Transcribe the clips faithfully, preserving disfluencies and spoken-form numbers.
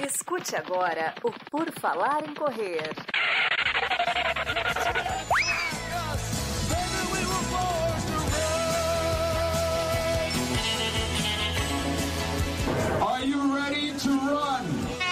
Escute agora o Por Falar em Correr. Are you ready to run?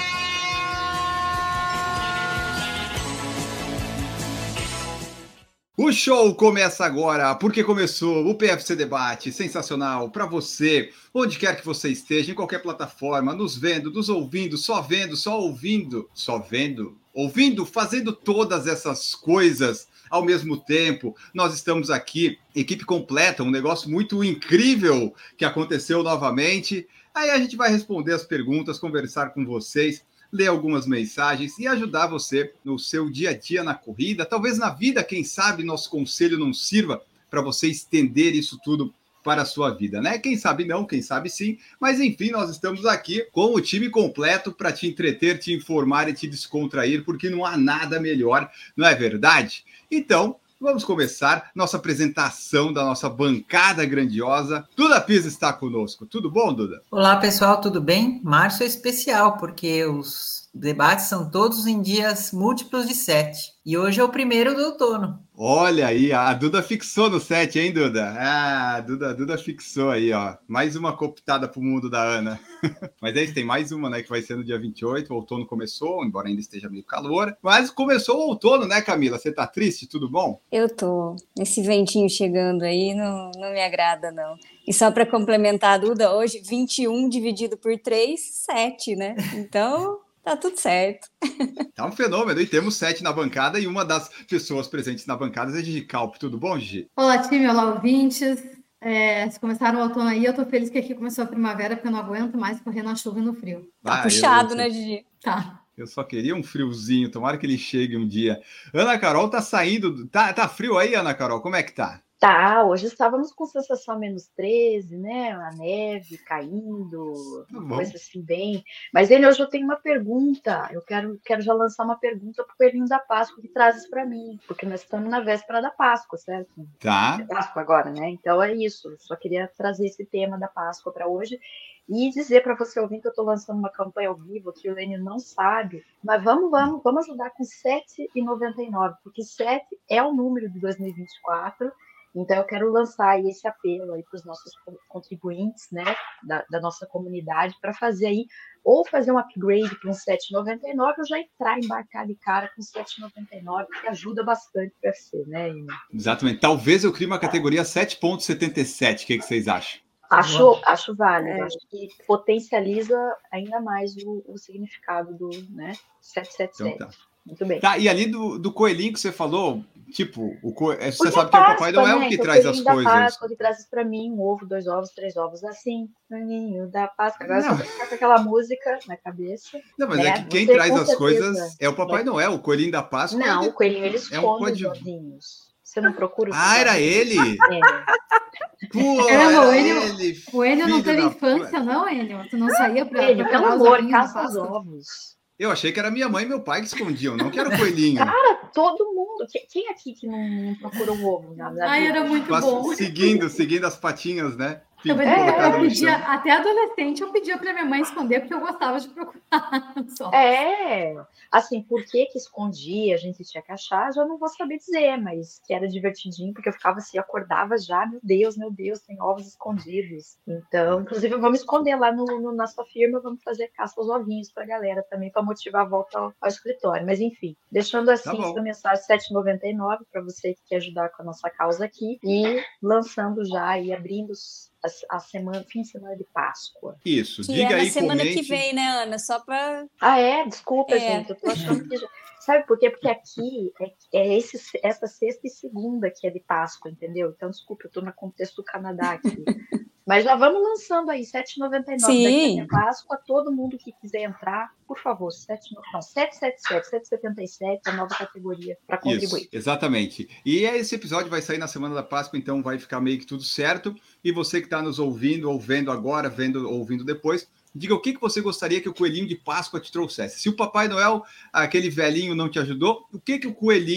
O show começa agora, porque começou o P F C Debate, sensacional, para você, onde quer que você esteja, em qualquer plataforma, nos vendo, nos ouvindo, só vendo, só ouvindo, só vendo, ouvindo, fazendo todas essas coisas ao mesmo tempo. Nós estamos aqui, equipe completa, um negócio muito incrível que aconteceu novamente. Aí a gente vai responder as perguntas, conversar com vocês, ler algumas mensagens e ajudar você no seu dia a dia na corrida, talvez na vida, quem sabe nosso conselho não sirva para você estender isso tudo para a sua vida, né? Quem sabe não, quem sabe sim, mas enfim, nós estamos aqui com o time completo para te entreter, te informar e te descontrair, porque não há nada melhor, não é verdade? Então, vamos começar nossa apresentação da nossa bancada grandiosa. Duda Pisa está conosco. Tudo bom, Duda? Olá, pessoal, tudo bem? Março é especial, porque os debates são todos em dias múltiplos de sete. E hoje é o primeiro do outono. Olha aí, a Duda fixou no sete, hein, Duda? Ah, a Duda, Duda fixou aí, ó. Mais uma cooptada pro mundo da Ana. Mas é isso, tem mais uma, né, que vai ser no dia vinte e oito. O outono começou, embora ainda esteja meio calor. Mas começou o outono, né, Camila? Você tá triste? Tudo bom? Eu tô. Esse ventinho chegando aí não, não me agrada, não. E só para complementar a Duda, hoje vinte e um dividido por três, sete, né? Então, tá tudo certo. Tá um fenômeno, e temos sete na bancada, e uma das pessoas presentes na bancada é a Gigi Calp. Tudo bom, Gigi? Olá, time, olá, ouvintes. É, se começaram o outono aí, eu tô feliz que aqui começou a primavera, porque eu não aguento mais correr na chuva e no frio. Tá Ah, puxado, eu- né, Gigi? Tá. Eu só queria um friozinho, tomara que ele chegue um dia. Ana Carol tá saindo. Tá, tá frio aí, Ana Carol? Como é que tá? Tá, hoje estávamos com sensação menos treze, né? A neve caindo, Tá uma bom. coisa assim bem. Mas, ele, hoje eu tenho uma pergunta. Eu quero, quero já lançar uma pergunta pro Coelhinho da Páscoa que trazes para mim, porque nós estamos na véspera da Páscoa, certo? Tá. É Páscoa agora, né? Então é isso. Eu só queria trazer esse tema da Páscoa para hoje e dizer para você ouvir que eu estou lançando uma campanha ao vivo que o Lênio não sabe, mas vamos, vamos, vamos ajudar com sete reais e noventa e nove centavos, porque sete é o número de dois mil e vinte e quatro. Então, eu quero lançar aí esse apelo aí para os nossos contribuintes, né, da, da nossa comunidade, para fazer aí, ou fazer um upgrade para um sete reais e noventa e nove centavos, ou já entrar, embarcar de cara com sete reais e noventa e nove centavos, que ajuda bastante o P F C, né, Ina? Exatamente. Talvez eu crie uma categoria sete ponto setenta e sete. O que, que vocês acham? Acho, acho válido, É. acho que potencializa ainda mais o, o significado do, né, sete sete sete. Então tá. Muito bem. Tá, e ali do, do coelhinho que você falou, tipo, o co... é, você Porque sabe que é o Papai Páscoa, Noel né? que Então, traz o as coelhinho da coisas. Páscoa que traz para mim um ovo, dois ovos, três ovos, assim, ninho da Páscoa. Agora Não. só pra ficar com aquela música na cabeça. Não, mas né? é que quem Você, traz com as certeza, coisas é o Papai vai- Noel, o coelhinho da Páscoa. Não, ele- o coelhinho ele é esconde um os código. ovinhos. Você não procura os Ah, era ovinhos? ele? É. Pô, Caramba, o era Enio- ele, O Enio não filho teve da infância, não, Enio? Tu não saía pra Coelho, pelo procurar os amor, ovinhos da caça os Páscoa? ovos. Eu achei que era minha mãe e meu pai que escondiam, não que era o coelhinho. Cara, todo mundo. Quem- Quem aqui que não, não procura um ovo na, na Ai, vida? era muito Mas bom. seguindo, seguindo as patinhas, né? Eu, Pin- eu colocada no pedia, chão. até adolescente, eu pedia pra minha mãe esconder, porque eu gostava de procurar só. É, assim, por que que escondia, a gente tinha que achar, já não vou saber dizer, mas que era divertidinho, porque eu ficava assim, acordava já, meu Deus, meu Deus, tem ovos escondidos. Então, inclusive, vamos esconder lá no, no nossa firma, vamos fazer caça aos ovinhos pra galera também, para motivar a volta ao, ao escritório. Mas enfim, deixando assim Tá bom. essa mensagem sete reais e noventa e nove para você que quer ajudar com a nossa causa aqui, e lançando já e abrindo os- a, a semana, fim de semana de Páscoa. Isso, Que diga é na aí, semana comente. que vem, né, Ana? Só pra... Ah, é? Desculpa, É. gente. Eu tô achando que. já- Sabe por quê? Porque aqui é, é esse, essa sexta e segunda que é de Páscoa, entendeu? Então, desculpa, eu tô no contexto do Canadá aqui. Mas já vamos lançando aí, sete reais e noventa e nove Sim. daqui a Páscoa. Todo mundo que quiser entrar, por favor, sete, não, sete sete sete, sete setenta e sete, a nova categoria para contribuir. Isso, exatamente. E esse episódio vai sair na semana da Páscoa, então vai ficar meio que tudo certo. E você que está nos ouvindo, ou vendo agora, vendo, ouvindo depois, diga o que, que você gostaria que o coelhinho de Páscoa te trouxesse. Se o Papai Noel, aquele velhinho, não te ajudou, o que, que o coelhinho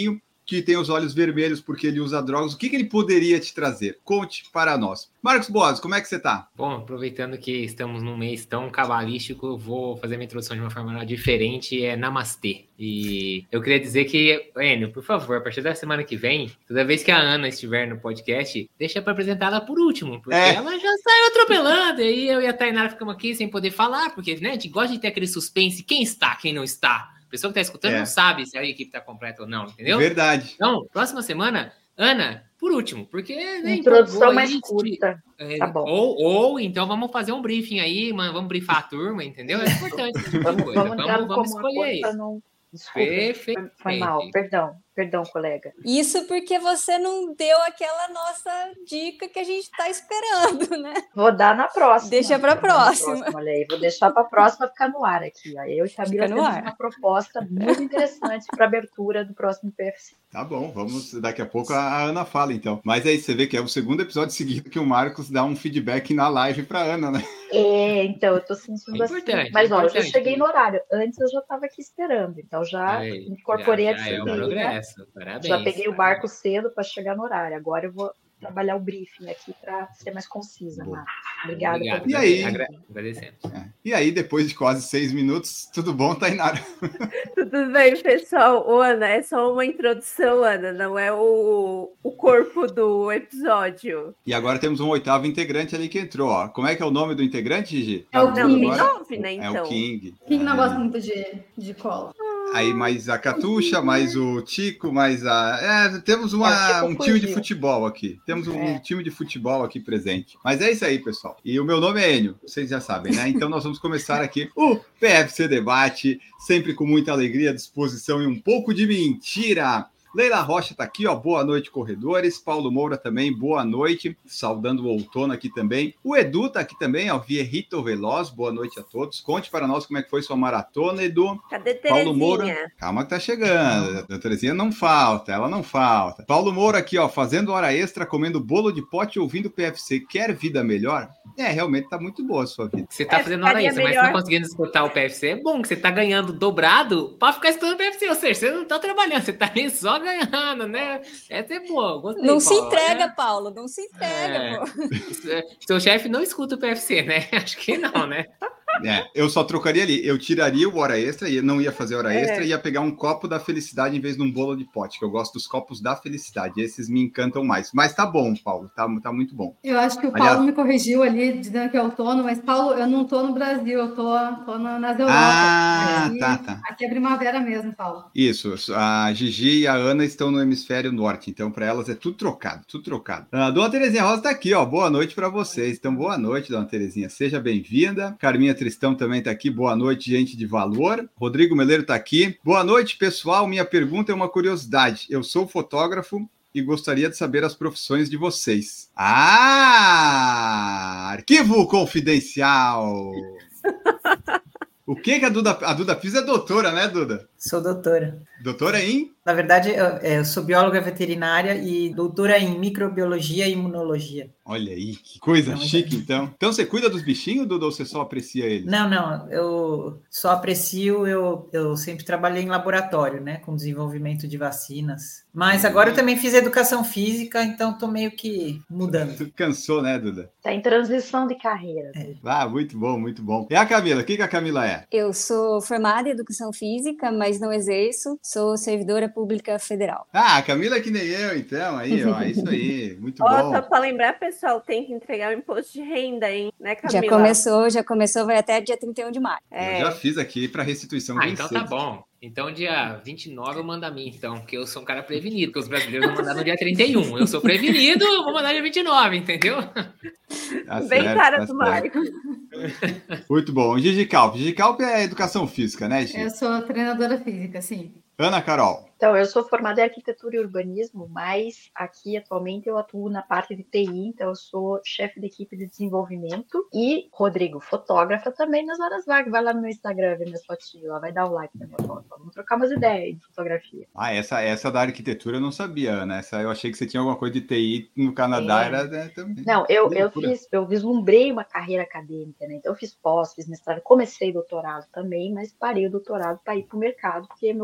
que tem os olhos vermelhos porque ele usa drogas, o que, que ele poderia te trazer? Conte para nós. Marcos Boas, como é que você tá? Bom, aproveitando que estamos num mês tão cabalístico, eu vou fazer minha introdução de uma forma diferente, é Namastê. E eu queria dizer que, Enio, por favor, a partir da semana que vem, toda vez que a Ana estiver no podcast, deixa para apresentar ela por último, porque é. ela já saiu atropelando, e aí eu e a Tainara ficamos aqui sem poder falar, porque né, a gente gosta de ter aquele suspense, quem está, quem não está. A pessoa que está escutando é. não sabe se a equipe está completa ou não, entendeu? Verdade. Então, próxima semana, Ana, por último, porque... Né, introdução mais curta. É, tá bom. Ou, ou, então, vamos fazer um briefing aí, mano, vamos briefar a turma, entendeu? É importante. vamos, coisa. vamos, vamos, vamos escolher aí. Não... Desculpa, Perfeito. Foi, foi mal, perdão, perdão, colega. Isso porque você não deu aquela nossa dica que a gente está esperando, né? Vou dar na próxima. Deixa para a próxima. próxima. Olha aí, vou deixar para a próxima ficar no ar aqui. Aí eu e Camila temos ar. uma proposta muito interessante para abertura do próximo P F C. Tá bom, vamos, daqui a pouco a Ana fala então. Mas aí você vê que é o segundo episódio seguido que o Marcos dá um feedback na live para Ana, né? É, então eu tô sentindo é assim. Mas olha, eu já cheguei no horário. Antes eu já estava aqui esperando, então já Aí, incorporei já, a já disciplina. É um progresso. Parabéns. Já peguei o barco cedo para chegar no horário. Agora eu vou trabalhar o briefing aqui para ser mais concisa. Obrigada. Obrigado. E aí? Agradecemos. É. E aí, depois de quase seis minutos, tudo bom, Tainara? Tudo bem, pessoal. Ô, Ana, é só uma introdução, Ana, não é o, o corpo do episódio. E agora temos um oitavo integrante ali que entrou, ó. Como é que é o nome do integrante, Gigi? É o King. nove, né, então. É o King. King não é. gosta muito de, de cola. Aí mais a Catuxa, mais o Tico, mais a... É, temos uma, é, um time de futebol aqui. Temos um é. time de futebol aqui presente. Mas é isso aí, pessoal. E o meu nome é Enio, vocês já sabem, né? Então nós vamos começar aqui o P F C Debate, sempre com muita alegria, disposição e um pouco de mentira. Leila Rocha tá aqui, ó, boa noite, corredores. Paulo Moura também, boa noite, saudando o outono aqui também. O Edu tá aqui também, ó, Vierrito Veloz, boa noite a todos. Conte para nós como é que foi sua maratona, Edu. Cadê Terezinha? Paulo Moura, calma que tá chegando, a Terezinha não falta, ela não falta. Paulo Moura aqui, ó, fazendo hora extra, comendo bolo de pote e ouvindo P F C. Quer vida melhor? É, realmente tá muito boa a sua vida. Você tá é, fazendo hora extra, melhor. Mas não conseguindo escutar o P F C, é bom que você tá ganhando dobrado pra ficar estudando o P F C, ou seja, você não tá trabalhando, você tá ali só ganhando, né? Essa é boa, gostei, Não Paulo, se entrega, né? Paulo, não se entrega, é. pô. Seu chefe não escuta o P F C, né? Acho que não, né? É, eu só trocaria ali, eu tiraria o hora extra, e não ia fazer hora extra, é. ia pegar um copo da felicidade em vez de um bolo de pote, que eu gosto dos copos da felicidade, esses me encantam mais. Mas tá bom, Paulo, tá, tá muito bom. Eu acho que o Paulo Aliás... me corrigiu ali, dizendo que é outono, mas Paulo, eu não tô no Brasil, eu tô, tô nas Europas. Ah, aqui, tá, tá. Aqui é primavera mesmo, Paulo. Isso, a Gigi e a Ana estão no hemisfério norte, então para elas é tudo trocado, tudo trocado. A Dona Terezinha Rosa tá aqui, ó, boa noite para vocês. Então, boa noite, Dona Terezinha, seja bem-vinda. Carminha Tristão também tá aqui, boa noite, gente de valor. Rodrigo Meleiro tá aqui. Boa noite, pessoal. Minha pergunta é uma curiosidade. Eu sou fotógrafo e gostaria de saber as profissões de vocês. Ah! Arquivo confidencial! O que que a Duda... A Duda Pisa é doutora, né, Duda? Sou doutora. Doutora em? Na verdade, eu, eu sou bióloga veterinária e doutora em microbiologia e imunologia. Olha aí, que coisa não, chique, então. Então, você cuida dos bichinhos, Duda, ou você só aprecia eles? Não, não, eu só aprecio, eu, eu sempre trabalhei em laboratório, né, com desenvolvimento de vacinas. Mas agora eu também fiz educação física, então tô meio que mudando. Tu cansou, né, Duda? Tá em transição de carreira. É. Ah, muito bom, muito bom. E a Camila, o que que a Camila é? Eu sou formada em educação física, mas não exerço, sou servidora pública federal. Ah, a Camila é que nem eu, então, aí, ó, é isso aí, muito Ó, bom. só para lembrar, pessoal, tem que entregar o imposto de renda, hein, né, Camila? Já começou, já começou, vai até dia trinta e um de maio. É. Eu já fiz aqui para restituição. Ah, então tá bom. Então, dia vinte e nove eu mando a mim, então, porque eu sou um cara prevenido, porque os brasileiros vão mandar no dia trinta e um. Eu sou prevenido, eu vou mandar dia vinte e nove, entendeu? Tá Bem certo, cara tá do certo. Marco. Muito bom. Gigi Calp. Gigi Calp é educação física, né, Gigi? Eu sou treinadora física, sim. Ana Carol. Então, eu sou formada em arquitetura e urbanismo, mas aqui atualmente eu atuo na parte de T I, então eu sou chefe de equipe de desenvolvimento e, Rodrigo, fotógrafa também nas horas vagas. Vai lá no meu Instagram ver minhas fotinhas, lá vai dar o like na minha foto. Vamos trocar umas ideias de fotografia. Ah, essa, essa da arquitetura eu não sabia, Ana. Essa eu achei que você tinha alguma coisa de T I no Canadá, é. era né, também. Não, eu, eu fiz, eu vislumbrei uma carreira acadêmica, né? Então eu fiz pós, fiz mestrado, comecei doutorado também, mas parei o doutorado para ir para o mercado, porque meu currículo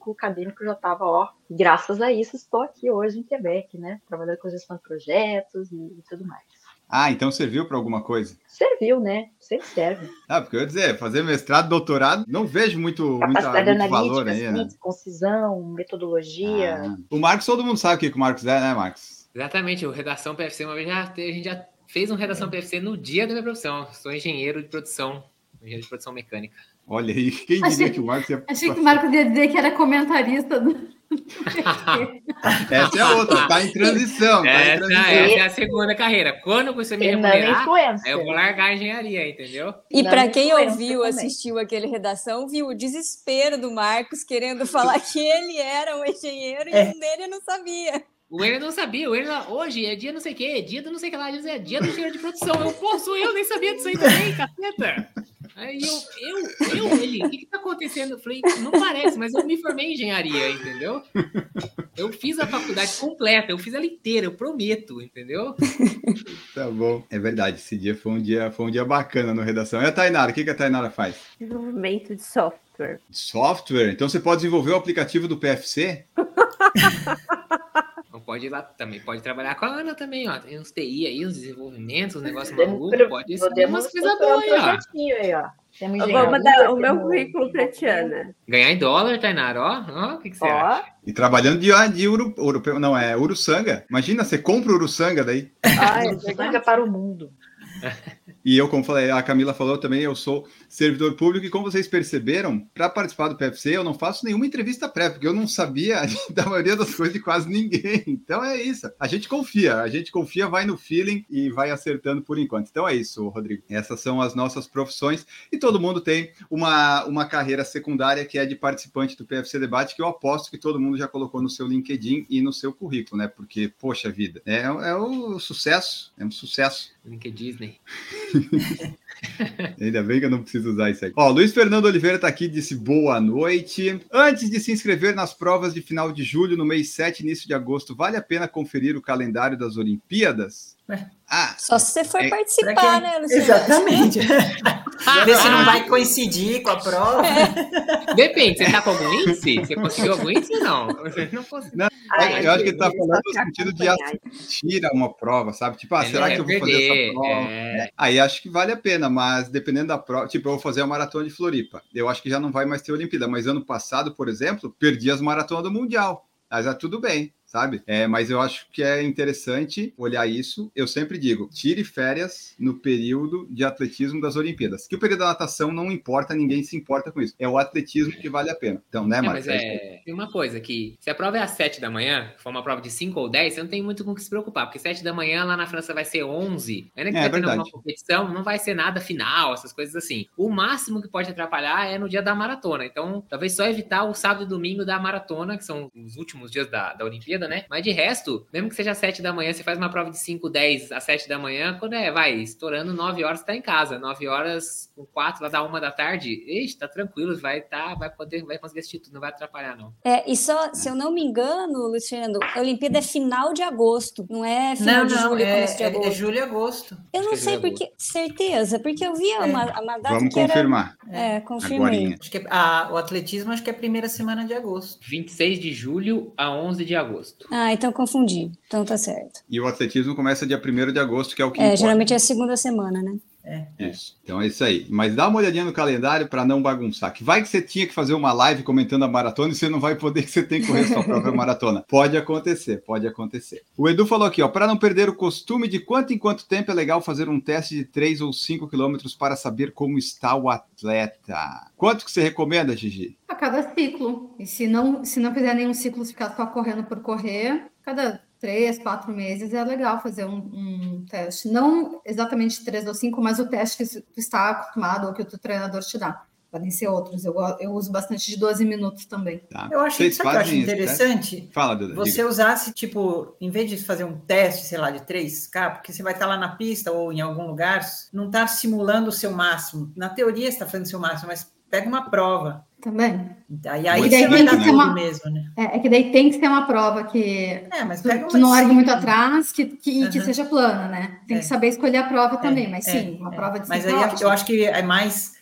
currículo acadêmico já estava, ó, graças a isso estou aqui hoje em Quebec, né? Trabalhando com gestão de projetos e, e tudo mais. Ah, então serviu para alguma coisa? Serviu, né? Sempre serve. Ah, porque eu ia dizer, fazer mestrado, doutorado, não vejo muito, muita, Capacidade muito analítica, valor aí, né? síntese, concisão, metodologia. Ah, o Marcos, todo mundo sabe o que que o Marcos é, né, Marcos? Exatamente, o Redação P F C, uma vez já, a gente já fez um Redação P F C no dia da minha profissão. Sou engenheiro de produção, engenheiro de produção mecânica. Olha aí, quem diria Achei- que o Marcos ia... Achei que o Marcos ia dizer que era comentarista do. Essa é outra, tá em transição, tá em Essa, transição. essa é a segunda carreira. Quando você me Fernanda remunerar, influencer. eu vou largar a engenharia, entendeu? E Não, para quem influencer ouviu, também. assistiu aquele redação, viu o desespero do Marcos querendo falar que ele era um engenheiro É. e ele não sabia. O Enio não sabia, o Enio, hoje é dia não sei o quê, dia do não sei o que lá, é dia do engenheiro de produção. Eu, pô, sou eu, nem sabia disso aí também, caceta. Aí eu, eu, eu, ele, o que que tá acontecendo? Eu falei, não parece, mas eu me formei em engenharia, entendeu? Eu fiz a faculdade completa, eu fiz ela inteira, eu prometo, entendeu? Tá bom. É verdade, esse dia foi um dia, foi um dia bacana no Redação. E a Tainara, o que que a Tainara faz? Desenvolvimento de software. Software? Então você pode desenvolver o aplicativo do P F C? Então pode ir lá também, pode trabalhar com a Ana também, ó. Tem uns T I aí, uns desenvolvimentos, uns negócios Podemos, malucos, pode ser podemos umas coisas estruturar um boas aí, ó. projetinho aí, ó. Temos Eu vou engenharia, mandar o meu temos currículo pra desenvolvimento. Tiana. Ganhar em dólar, Tainara, ó. Ó, o que, que você Ó, acha? E trabalhando de, de Uru, Uru, não, é Uruçanga. Imagina, você compra o Uruçanga daí. Ai, Uruçanga para o mundo. E eu, como falei, a Camila falou também, eu sou servidor público e como vocês perceberam, para participar do P F C eu não faço nenhuma entrevista prévia, porque eu não sabia da maioria das coisas de quase ninguém. Então é isso. A gente confia, a gente confia, vai no feeling e vai acertando por enquanto. Então é isso, Rodrigo. Essas são as nossas profissões e todo mundo tem uma, uma carreira secundária que é de participante do P F C Debate, que eu aposto que todo mundo já colocou no seu LinkedIn e no seu currículo, né? Porque, poxa vida, é, é o sucesso, é um sucesso. Link Disney. Ainda bem que eu não preciso usar isso aí. Ó, Luiz Fernando Oliveira tá aqui, disse boa noite. Antes de se inscrever nas provas de final de julho, no mês sete, início de agosto, vale a pena conferir o calendário das Olimpíadas? É. Ah, Só se você for É, participar, Pra quem- né, Luciano? Exatamente. Ver se não vai coincidir com a prova. Depende, você tá com algum índice? Você conseguiu algum índice ou não? Não consegui. não, Ai, eu acho que ele tá ele falando só no quer sentido de acompanhar. assistir a uma prova, sabe? Tipo, ah, É, será não, que é eu vou fazer perder, essa prova? é. Aí acho que vale a pena, mas dependendo da prova, tipo, eu vou fazer a maratona de Floripa. Eu acho que já não vai mais ter Olimpíada, mas ano passado, por exemplo, perdi as maratonas do Mundial. Mas é tudo bem, sabe? É, mas eu acho que é interessante olhar isso. Eu sempre digo, tire férias no período de atletismo das Olimpíadas. Que o período da natação não importa, ninguém se importa com isso. É o atletismo que vale a pena. Então, né, É, Marcos? mas é, tem uma coisa que, se a prova é às sete da manhã, for uma prova de cinco ou dez, você não tem muito com o que se preocupar, porque sete da manhã lá na França vai ser onze, ainda que É, vai ter verdade. alguma competição, não vai ser nada final, essas coisas assim. O máximo que pode atrapalhar é no dia da maratona, então talvez só evitar o sábado e domingo da maratona, que são os últimos dias da, da Olimpíada, né? Mas de resto, mesmo que seja às sete da manhã, você faz uma prova de cinco, dez às sete da manhã, quando é, vai, estourando nove horas, você tá em casa, nove horas com quatro, lá da uma da tarde, ixi, tá tranquilo, vai, tá, vai poder, vai conseguir assistir tudo, não vai atrapalhar, não. É, e só, se eu não me engano, Luiz Fernando, a Olimpíada é final de agosto, não é final Não, de não, julho, é, começo de é, agosto. é julho e agosto. Eu não Acho que sei é julho e porque, certeza, porque eu vi uma, uma data Vamos que era... confirmar. É, confirmei. Agorinha. Acho que é- a- o atletismo acho que é a primeira semana de agosto. vinte e seis de julho a onze de agosto. Ah, então confundi. Então tá certo. E o atletismo começa dia primeiro de agosto, que é o que É, importa. geralmente é a segunda semana, né? Isso. Então é isso aí. Mas dá uma olhadinha no calendário para não bagunçar. Que vai que você tinha que fazer uma live comentando a maratona e você não vai poder, que você tem que correr sua própria maratona. Pode acontecer, pode acontecer. O Edu falou aqui, ó, para não perder o costume, de quanto em quanto tempo é legal fazer um teste de três ou cinco quilômetros para saber como está o atleta. Quanto que você recomenda, Gigi? A cada ciclo. E se não, se não fizer nenhum ciclo, se ficar só correndo por correr, cada três, quatro meses é legal fazer um, um teste. Não exatamente três ou cinco, mas o teste que tu está acostumado ou que o teu treinador te dá. Podem ser outros. Eu, eu uso bastante de doze minutos também. Tá. Eu acho, Vocês sabe o que eu acho fazem esse interessante? teste? Fala, Duda. Você diga. usasse, tipo, em vez de fazer um teste, sei lá, de três K, porque você vai estar lá na pista ou em algum lugar, não está simulando o seu máximo. Na teoria você está fazendo o seu máximo, mas pega uma prova. Também. Aí, aí Muito você vai bem, dar né? tudo Uma- mesmo, né? É, é que daí tem que ser uma prova que É, mas tu, pega uma tu não largue de muito cinco. atrás que, que, Uhum. que seja plana, né? Tem É. que saber escolher a prova também, mas É, sim, é, uma é. prova de Mas cinco aí é eu ótimo. acho que é mais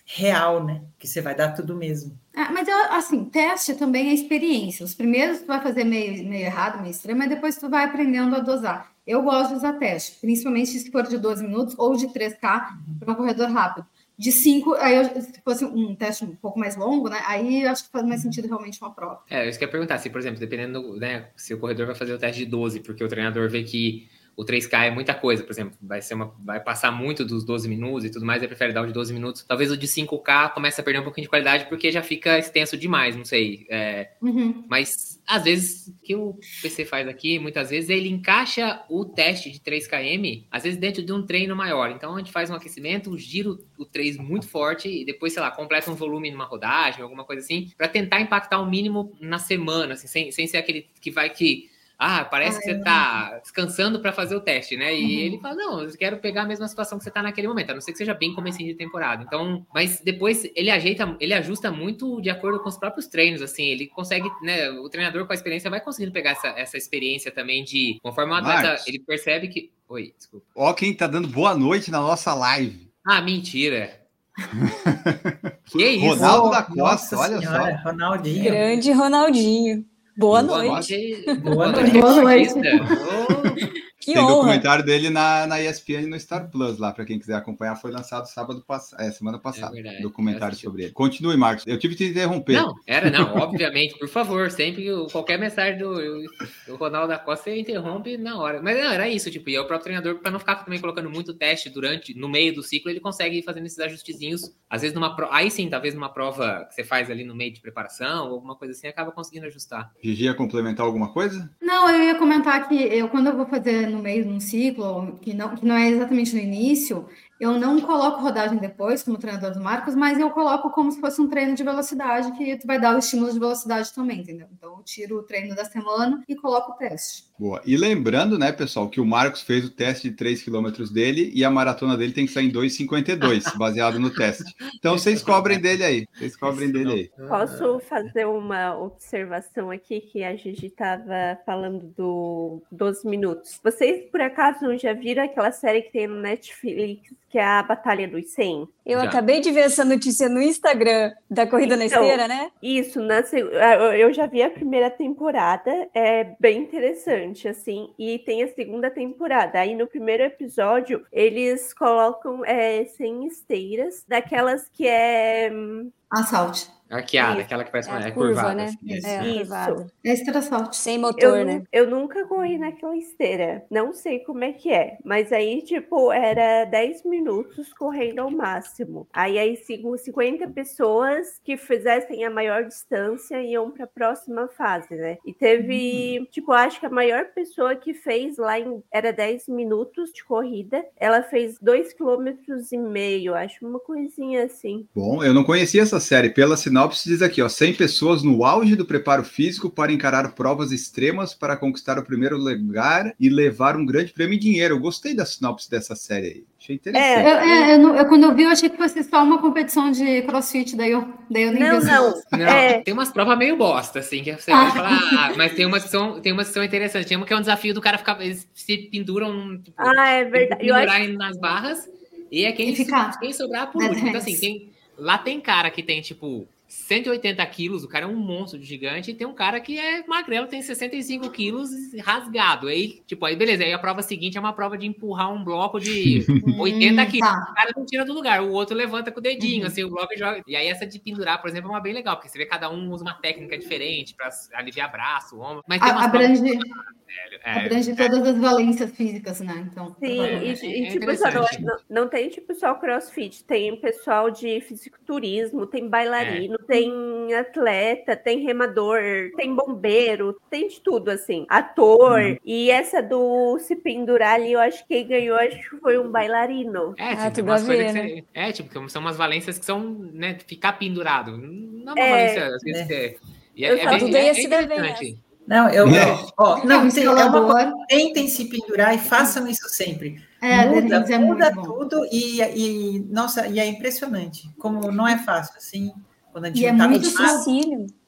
real, né? Que você vai dar tudo mesmo. Ah, mas, eu, assim, teste também é experiência. Os primeiros tu vai fazer meio, meio errado, meio estranho, mas depois tu vai aprendendo a dosar. Eu gosto de usar teste, principalmente se for de doze minutos ou de três K para um corredor rápido. De cinco, aí eu, se fosse um teste um pouco mais longo, né? Aí eu acho que faz mais sentido realmente uma prova. É, eu queria perguntar, se, por exemplo, dependendo, né, se o corredor vai fazer o teste de doze, porque o treinador vê que o três K é muita coisa, por exemplo, vai, ser uma, vai passar muito dos doze minutos e tudo mais, ele prefere dar o de doze minutos. Talvez o de cinco K comece a perder um pouquinho de qualidade, porque já fica extenso demais, não sei. É, uhum. Mas, às vezes, o que o P C faz aqui, muitas vezes, ele encaixa o teste de três quilômetros, às vezes dentro de um treino maior. Então, a gente faz um aquecimento, gira o três muito forte e depois, sei lá, completa um volume numa rodagem, alguma coisa assim, para tentar impactar o mínimo na semana, assim, sem, sem ser aquele que vai que... Ah, parece ah, que você tá descansando para fazer o teste, né? E uhum. ele fala, não, eu quero pegar a mesma situação que você tá naquele momento, a não ser que seja bem comecinho de temporada. Então, mas depois ele ajeita, ele ajusta muito de acordo com os próprios treinos, assim, ele consegue, né? O treinador com a experiência vai conseguindo pegar essa, essa experiência também de, conforme o atleta, Marcos, ele percebe que... Oi, desculpa. Ó, quem tá dando boa noite na nossa live. Ah, mentira. Que isso? Ronaldo da Costa, Nossa olha senhora, só. Ronaldinho. Grande Ronaldinho. Boa, boa noite. noite. Boa noite. Boa noite. Oh. Que Tem honra. documentário dele na, na E S P N e no Star Plus lá, para quem quiser acompanhar, foi lançado sábado passado, é, semana passada, é verdade, documentário sobre ele. Continue, Marcos, eu tive que te interromper. Não, era não, obviamente, por favor, sempre qualquer mensagem do, do Ronaldo da Costa, você interrompe na hora. Mas não, era isso, tipo, e é o próprio treinador, para não ficar também colocando muito teste durante, no meio do ciclo, ele consegue ir fazendo esses ajustezinhos, às vezes numa prova, aí sim, talvez numa prova que você faz ali no meio de preparação, ou alguma coisa assim, acaba conseguindo ajustar. Gigi, ia complementar alguma coisa? Não, eu ia comentar que eu, quando eu vou fazer no meio de um ciclo, que não, que não é exatamente no início, eu não coloco rodagem depois, como treinador do Marcos, mas eu coloco como se fosse um treino de velocidade, que tu vai dar o estímulo de velocidade também, entendeu? Então eu tiro o treino da semana e coloco o teste. Boa. E lembrando, né, pessoal, que o Marcos fez o teste de três quilômetros dele e a maratona dele tem que sair em dois e cinquenta e dois, baseado no teste. Então vocês cobrem dele aí. Vocês cobrem dele aí. Posso fazer uma observação aqui que a Gigi estava falando do doze minutos. Vocês, por acaso, não já viram aquela série que tem no Netflix, que é a Batalha dos cem? Eu Já. acabei de ver essa notícia no Instagram da Corrida Então, na Esteira, né? Isso, na, eu já vi a primeira temporada, é bem interessante, assim, e tem a segunda temporada. Aí no primeiro episódio, eles colocam é, cem esteiras, daquelas que é... Assalte. Arqueada, Isso. aquela que parece uma É a é curva, curvada. né? Assim, É, a Isso. curvada. É esteira assalte. Sem Eu, motor, nu- né? eu nunca corri naquela esteira, não sei como é que é, mas aí, tipo, era dez minutos correndo ao máximo. Aí, aí cinco- cinquenta pessoas que fizessem a maior distância iam para a próxima fase, né? E teve, tipo, acho que a maior pessoa que fez lá em, era dez minutos de corrida, ela fez dois quilômetros e meio, acho uma coisinha assim. Bom, eu não conhecia essa série. Pela sinopse diz aqui, ó, cem pessoas no auge do preparo físico para encarar provas extremas para conquistar o primeiro lugar e levar um grande prêmio em dinheiro. Eu gostei da sinopse dessa série aí. Achei interessante. Eu, é, eu, não- eu- quando eu vi, eu achei que fosse só uma competição de crossfit, daí eu, daí eu nem Não, vi. não. Não, É. tem umas provas meio bosta, assim, que você vai falar, ah, mas tem umas que são, tem umas que são interessantes. Tem uma que é um desafio do cara ficar, eles se penduram, tipo, Ah, é tem que verdade. Eu pendurar acho nas barras, e é quem, E ficar. quem sobrar por Dead último. Então, hands. assim, tem, lá tem cara que tem, tipo, cento e oitenta quilos, o cara é um monstro de gigante, e tem um cara que é magrelo, tem sessenta e cinco quilos rasgado. Aí, tipo, aí beleza, aí a prova seguinte é uma prova de empurrar um bloco de oitenta quilos. tá. O cara não tira do lugar, o outro levanta com o dedinho, Uhum. assim, o bloco e joga. E aí essa de pendurar, por exemplo, é uma bem legal, porque você vê cada um usa uma técnica diferente pra aliviar braço, ombro. Mas tem A- umas abrange, provas, velho, é, abrange todas as valências físicas, né? Então, Sim, provavelmente. e, é e, tipo, só não, interessante. não, não tem tipo só crossfit, tem pessoal de fisiculturismo, tem bailarino, tem atleta, tem remador, tem bombeiro, tem de tudo, assim, ator. Uhum. E essa do se pendurar ali, eu acho que quem ganhou, acho que foi um bailarino. É, Ah, tipo, tem tudo umas a coisas ver, que você, é, tipo, que são umas valências que são, né, ficar pendurado. Não é uma É. valência, às vezes, É. é, e Eu é, só bem- tudo é- ia é se dar bem interessante. Não, eu, É. eu- ó, Não, não, tem, é uma escalador. coisa, tentem se pendurar e façam isso sempre. É, muda Dead Hands é muda muito bom. tudo e, e, nossa, e é impressionante. Como não é fácil, assim, quando a gente E é não tá É muito acostumado. dificílimo.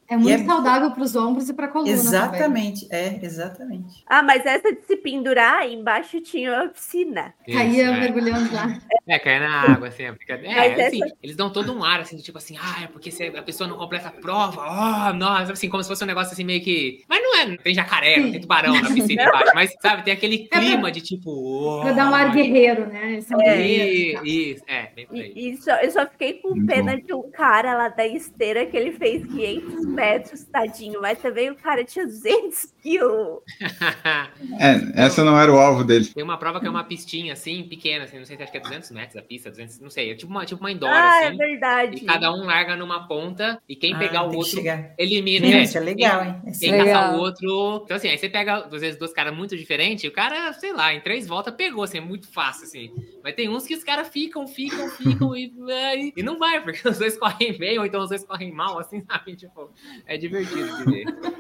É muito E é- saudável para os ombros e para a coluna também. Exatamente, é, exatamente. Ah, mas essa de se pendurar, embaixo tinha uma piscina. Caía Isso, é. mergulhando lá. É, cair na água, assim. Porque, é, Mas assim, essa- eles dão todo um ar, assim, do tipo assim, ah, é porque se a pessoa não completa a prova, ó, nossa, assim, como se fosse um negócio assim meio que. Mas não é, não tem jacaré, não tem tubarão na piscina embaixo, mas, sabe, tem aquele clima de tipo. Oh, Para dar um ar guerreiro, né? Eles são guerreiros e E, tal. isso, é, bem por aí. E, e só- eu só fiquei com Muito pena bom. de um cara lá da esteira que ele fez quinhentos metros, tadinho. Mas também o cara tinha duzentos quilos. É, essa não era o alvo dele. Tem uma prova que é uma pistinha, assim, pequena, assim, não sei se acho que é duzentos metros a pista, duzentos, não sei, é tipo uma, tipo uma indoor, Ah, é assim. verdade. E cada um larga numa ponta, e quem Ah, pegar o tem que outro chegar. elimina. Meu, né? isso é legal, Quem- hein? Esse Quem é Legal. caçar o outro. Então, assim, aí você pega, às vezes, dois caras muito diferentes, o cara, sei lá, em três voltas pegou, assim, é muito fácil, assim. Mas tem uns que os caras ficam, ficam, ficam e, e, e não vai, porque os dois correm bem, ou então os dois correm mal, assim, sabe? Tipo, é divertido de ver.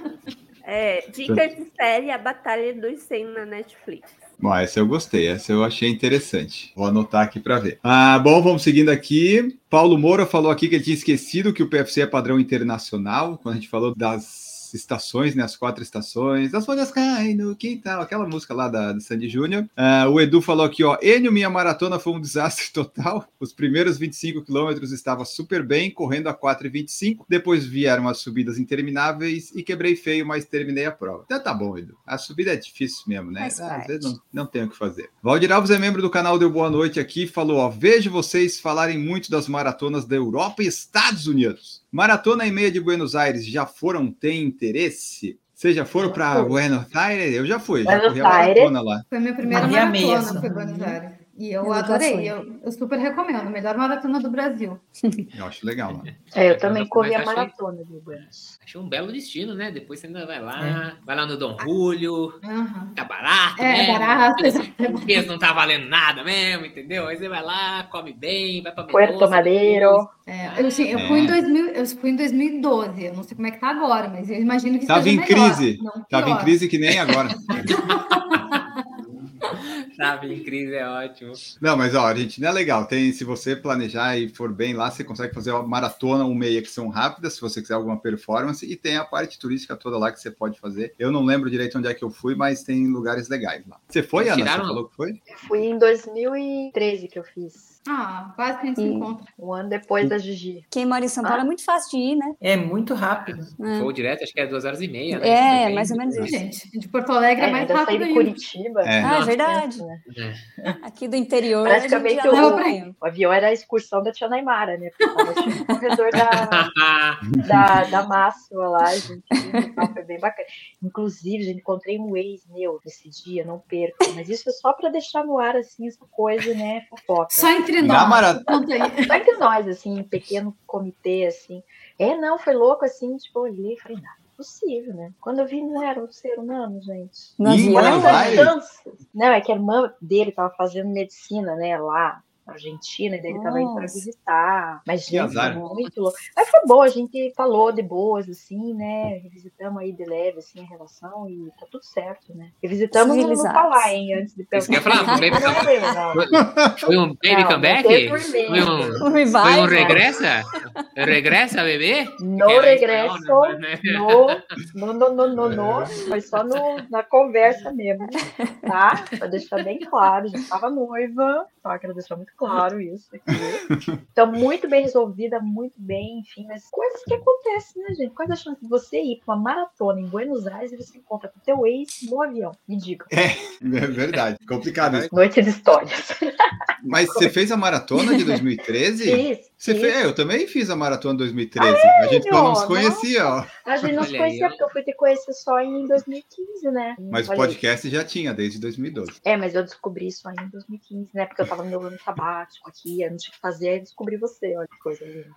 É, dicas de série, a Batalha dos cem na Netflix. Bom, essa eu gostei, essa eu achei interessante. Vou anotar aqui para ver. Ah, bom, vamos seguindo aqui. Paulo Moura falou aqui que ele tinha esquecido que o P F C é padrão internacional, quando a gente falou das estações, né, as quatro estações, as folhas caem no quintal, aquela música lá da, do Sandy Júnior. Ah, o Edu falou aqui, ó, Enio, minha maratona foi um desastre total. Os primeiros vinte e cinco quilômetros estava super bem, correndo a quatro e vinte e cinco. Depois vieram as subidas intermináveis e quebrei feio, mas terminei a prova. Então tá bom, Edu. A subida é difícil mesmo, né? Faz Ah, às parte. vezes não, não tem o que fazer. Valdir Alves é membro do canal Deu Boa Noite aqui, falou, ó, vejo vocês falarem muito das maratonas da Europa e Estados Unidos. Maratona e meia de Buenos Aires já foram, tem interesse? Vocês já foram Já para fui. Buenos Aires? Eu já fui, já Buenos corri a maratona lá. Foi a minha primeira Maria meia, maratona, só. foi Buenos Aires. E eu, Eu nunca adorei, fui. eu, eu super recomendo. Melhor maratona do Brasil. Eu acho legal lá. É, eu também Mas corri a achei- maratona de Buenos. Achei um belo destino, né? Depois você ainda vai lá, vai lá no Dom Julio, Aham. tá barato, É, né? barato, O exato. peso não tá valendo nada mesmo, entendeu? Aí você vai lá, come bem, vai pra Puerto Mendoza, Madeiro. É, eu, assim, eu, É. fui em dois mil, eu fui em dois mil e doze, eu não sei como é que tá agora, mas eu imagino que Tava esteja em melhor, crise. não Tava em pior. crise que nem agora. Tava em crise, é ótimo. Não, mas ó, Argentina é legal. Tem, se você planejar e for bem lá, você consegue fazer uma maratona, um meia que são rápidas, se você quiser alguma performance, e tem a parte turística toda lá que você pode fazer. Eu não lembro direito onde é que eu fui, mas tem lugares legais lá. Você foi, Eles Ana? tiraram- Você falou que foi? Fui em dois mil e treze que eu fiz. Ah, quase que a gente se Hum. encontra. Um ano depois da Gigi. Quem mora em São Paulo é muito fácil de ir, né? É muito rápido. É. Voo direto, acho que é duas horas e meia, né? É, Depende. mais ou menos isso. Gente, de Porto Alegre é, É, mais ainda saí rápido de ainda. É. Curitiba. Ah, é Nossa, verdade. né? Aqui do interior, Praticamente a gente já eu- dá banho. O avião era a excursão da tia Naimara, né? Porque tava tipo, no corredor da, da, da máxima lá, a gente viu e tal, foi bem bacana. Inclusive, gente, encontrei um ex meu nesse dia, não perco. Mas isso é só pra deixar no ar, assim, essa coisa, né? Fofoca. Só entre Na nós. mara- Conta aí. Só entre nós, assim, em pequeno comitê, assim. É, não, foi louco, assim, tipo, eu olhei e falei, não, não é possível, né? Quando eu vi, não era um ser humano, gente. No Ih, avião, Buenos né? Aires? Chances. Não, é que a irmã dele tava fazendo medicina, né, lá na Argentina, e daí ele tava indo pra Nossa. visitar. Mas, Que gente, foi azar. muito louco. Mas foi bom, a gente falou de boas, assim, né? Revisitamos aí de leve, assim, a relação e tá tudo certo, né? Revisitamos no, no Civilizados. falar, hein, antes de Isso que eu ia falar, foi um baby Não, comeback. não. Foi um baby Não, não comeback? teve Foi remake. um, Um foi um revival. regressa? Regressa, bebê? No Que era regresso, espanhol, né? no, no, no, no, no, no, foi só no, na conversa mesmo, tá? Pra deixar bem claro, já estava noiva, tá? Quero deixar muito claro isso aqui. Então, muito bem resolvida, muito bem, enfim, mas coisas que acontecem, né, gente? Quais a chance de você ir pra uma maratona em Buenos Aires e você encontra com o teu ex no avião? Me diga. É verdade. Complicado isso. Noite de histórias. Mas você fez a maratona de dois mil e treze? Fiz, Você fiz. fez? É, eu também fiz a maratona dois mil e treze. a gente só não se ó, conhecia, ó. A gente não se Olha aí, conhecia ó. porque eu fui te conhecer só em dois mil e quinze, né? Mas o Olha aí. podcast já tinha, desde dois mil e doze. É, mas eu descobri isso aí em dois mil e quinze, né? Porque eu tava no meu ano sabático aqui, eu não tinha o que fazer, aí descobri você, olha que coisa linda.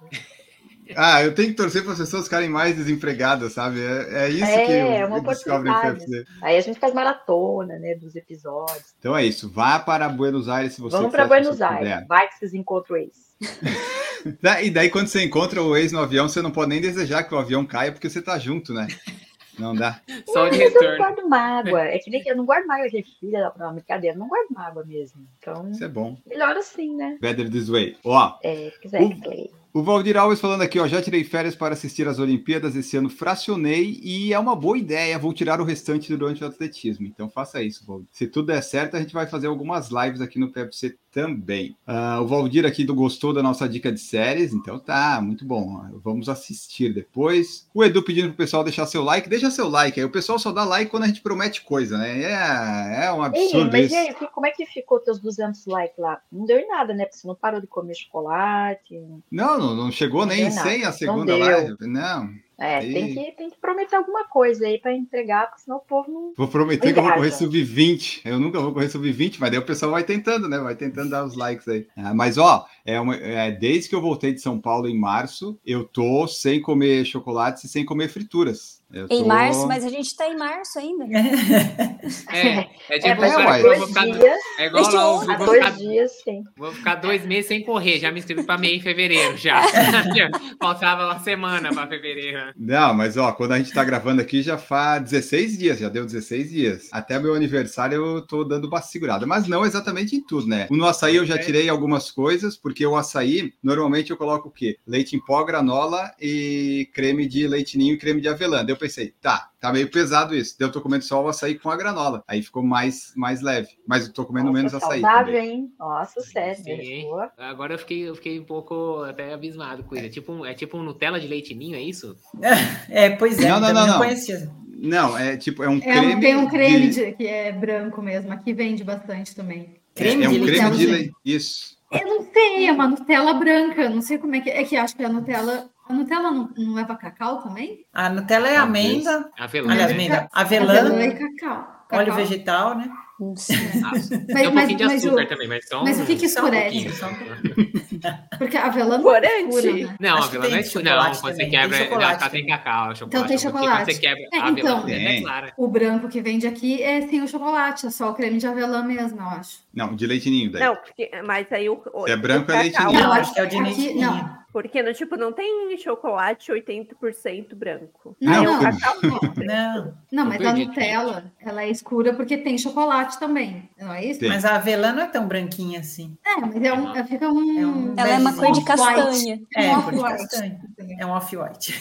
Ah, eu tenho que torcer para as pessoas ficarem mais desempregadas, sabe? É, é isso É, que é eu uma descobre o P F oportunidade. C. Aí a gente faz maratona, né, dos episódios. Então é isso. Vá para Buenos Aires se você Vamos quiser, pra se Buenos você Aires, puder. vai que vocês encontram o ex. Da- E daí, quando você encontra o ex no avião, você não pode nem desejar que o avião caia, porque você tá junto, né? Não dá. Só o de Mas eu não retorno. guardo mágoa, é que nem que eu não guardo mágoa aquele filho da não, brincadeira, eu não guardo mágoa mesmo. Então, Isso é bom. melhor assim, né? Better this way. Ó, É, se quiser, O- que leia. O Valdir Alves falando aqui, ó, já tirei férias para assistir às Olimpíadas, esse ano fracionei e é uma boa ideia, vou tirar o restante durante o atletismo. Então faça isso, Valdir. Se tudo der certo, a gente vai fazer algumas lives aqui no P F C também. Uh, o Valdir aqui do gostou da nossa dica de séries, então tá, muito bom. Vamos assistir depois. O Edu pedindo pro pessoal deixar seu like, deixa seu like aí. O pessoal só dá like quando a gente promete coisa, né? É, é um absurdo Ei, mas isso. e aí, como é que ficou teus duzentos likes lá? Não deu em nada, né? Porque você não parou de comer chocolate. Não, não, não chegou Não nem deu nada. sem a Não segunda deu. live. Não. É, Aí- tem que, tem que prometer alguma coisa aí pra entregar, porque senão o povo não. Vou prometer que eu vou correr Obrigada. sub vinte. Eu nunca vou correr sub vinte, mas daí o pessoal vai tentando, né? Vai tentando dar os likes aí. Ah, mas, ó, é uma- é, desde que eu voltei de São Paulo em março, eu tô sem comer chocolates e sem comer frituras. Eu Em tô- março, mas a gente tá em março ainda. É, é tipo É, o mas é, cara uai. que eu vou dois ficar. dias, É igual Desde lá, eu ontem. há vou dois ficar, dias, sim. vou ficar dois meses sem correr. Já me inscrevi pra meia em fevereiro, já. Faltava uma semana pra fevereiro. Não, mas ó, quando a gente tá gravando aqui já faz dezesseis dias, já deu dezesseis dias. Até meu aniversário eu tô dando uma segurada, mas não exatamente em tudo, né? No açaí eu já tirei algumas coisas, porque o açaí, normalmente eu coloco o quê? Leite em pó, granola e creme de leite ninho e creme de avelã. Daí eu pensei, tá, tá meio pesado isso. Daí eu tô comendo só o açaí com a granola. Aí ficou mais, mais leve. Mas eu tô comendo Nossa, menos açaí saudável, também. hein? Nossa, sério. Sim, hein? Boa. Agora eu fiquei, eu fiquei um pouco até abismado com ele. É tipo um, é tipo um Nutella de leite ninho, é isso? É, pois é, Não, não, também não, não, não. conhecia. Não, é tipo, é um É, creme. tem um creme de- de- que é branco mesmo. Aqui vende bastante também. Creme é, é de um leite creme de ninho. leite. Isso. Eu não sei, é uma Nutella branca. Não sei como é que é. É que acho que a Nutella. A Nutella não, não leva cacau também? A Nutella é Talvez. amêndoa, Avelã, aliás, né? amêndoa, Avelã avelã, e cacau. óleo Cacau. vegetal, né? Não sei. Ah, Mas- tem um mas- pouquinho de mas açúcar o- também, mas só um, mas o que que só um escurece? pouquinho. Só um Porque a avelã não é Corante. escura, né? Não, Acho a que avelã não é tem escura. chocolate Não, quando você também, quebra, tem ela chocolate tá, tem também. cacau, chocolate. Então tem Porque chocolate. quando você quebra, É, a avelã então. é Tem. clara. O branco que vende aqui é sem o chocolate, é só o creme de avelã mesmo, eu acho. Não, de leite ninho daí. Não, porque, mas aí o. o Se é branco, o é leite cacau- ninho. Não, Não, acho que é o de aqui- leite não. ninho. Porque no tipo não tem chocolate oitenta por cento branco. Não, Aí Não, o filho. cacau Não, Não, Eu mas a perdi, Nutella, ela é escura porque tem chocolate também, não é isso? Tem. mas a avelã não é tão branquinha assim. É, mas é um, é- fica um... É um Ela é uma cor de Off-white. castanha. É, Um cor de off-white. castanha. É um off-white.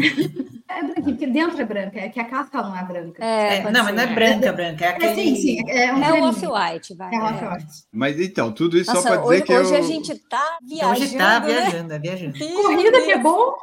É branquinho, porque dentro é branca, é que a casca não é branca. É, É, pode não, mas ser. não é branca, branca. É É, aquele... sim, sim, é um É o creminho. off-white, vai. É um é. off-white. Mas então, tudo isso só Nossa, pra dizer hoje, que hoje eu... a gente tá Então, viajando, hoje tá né? viajando, é viajando. Ih, Corrida meu que é Deus. bom.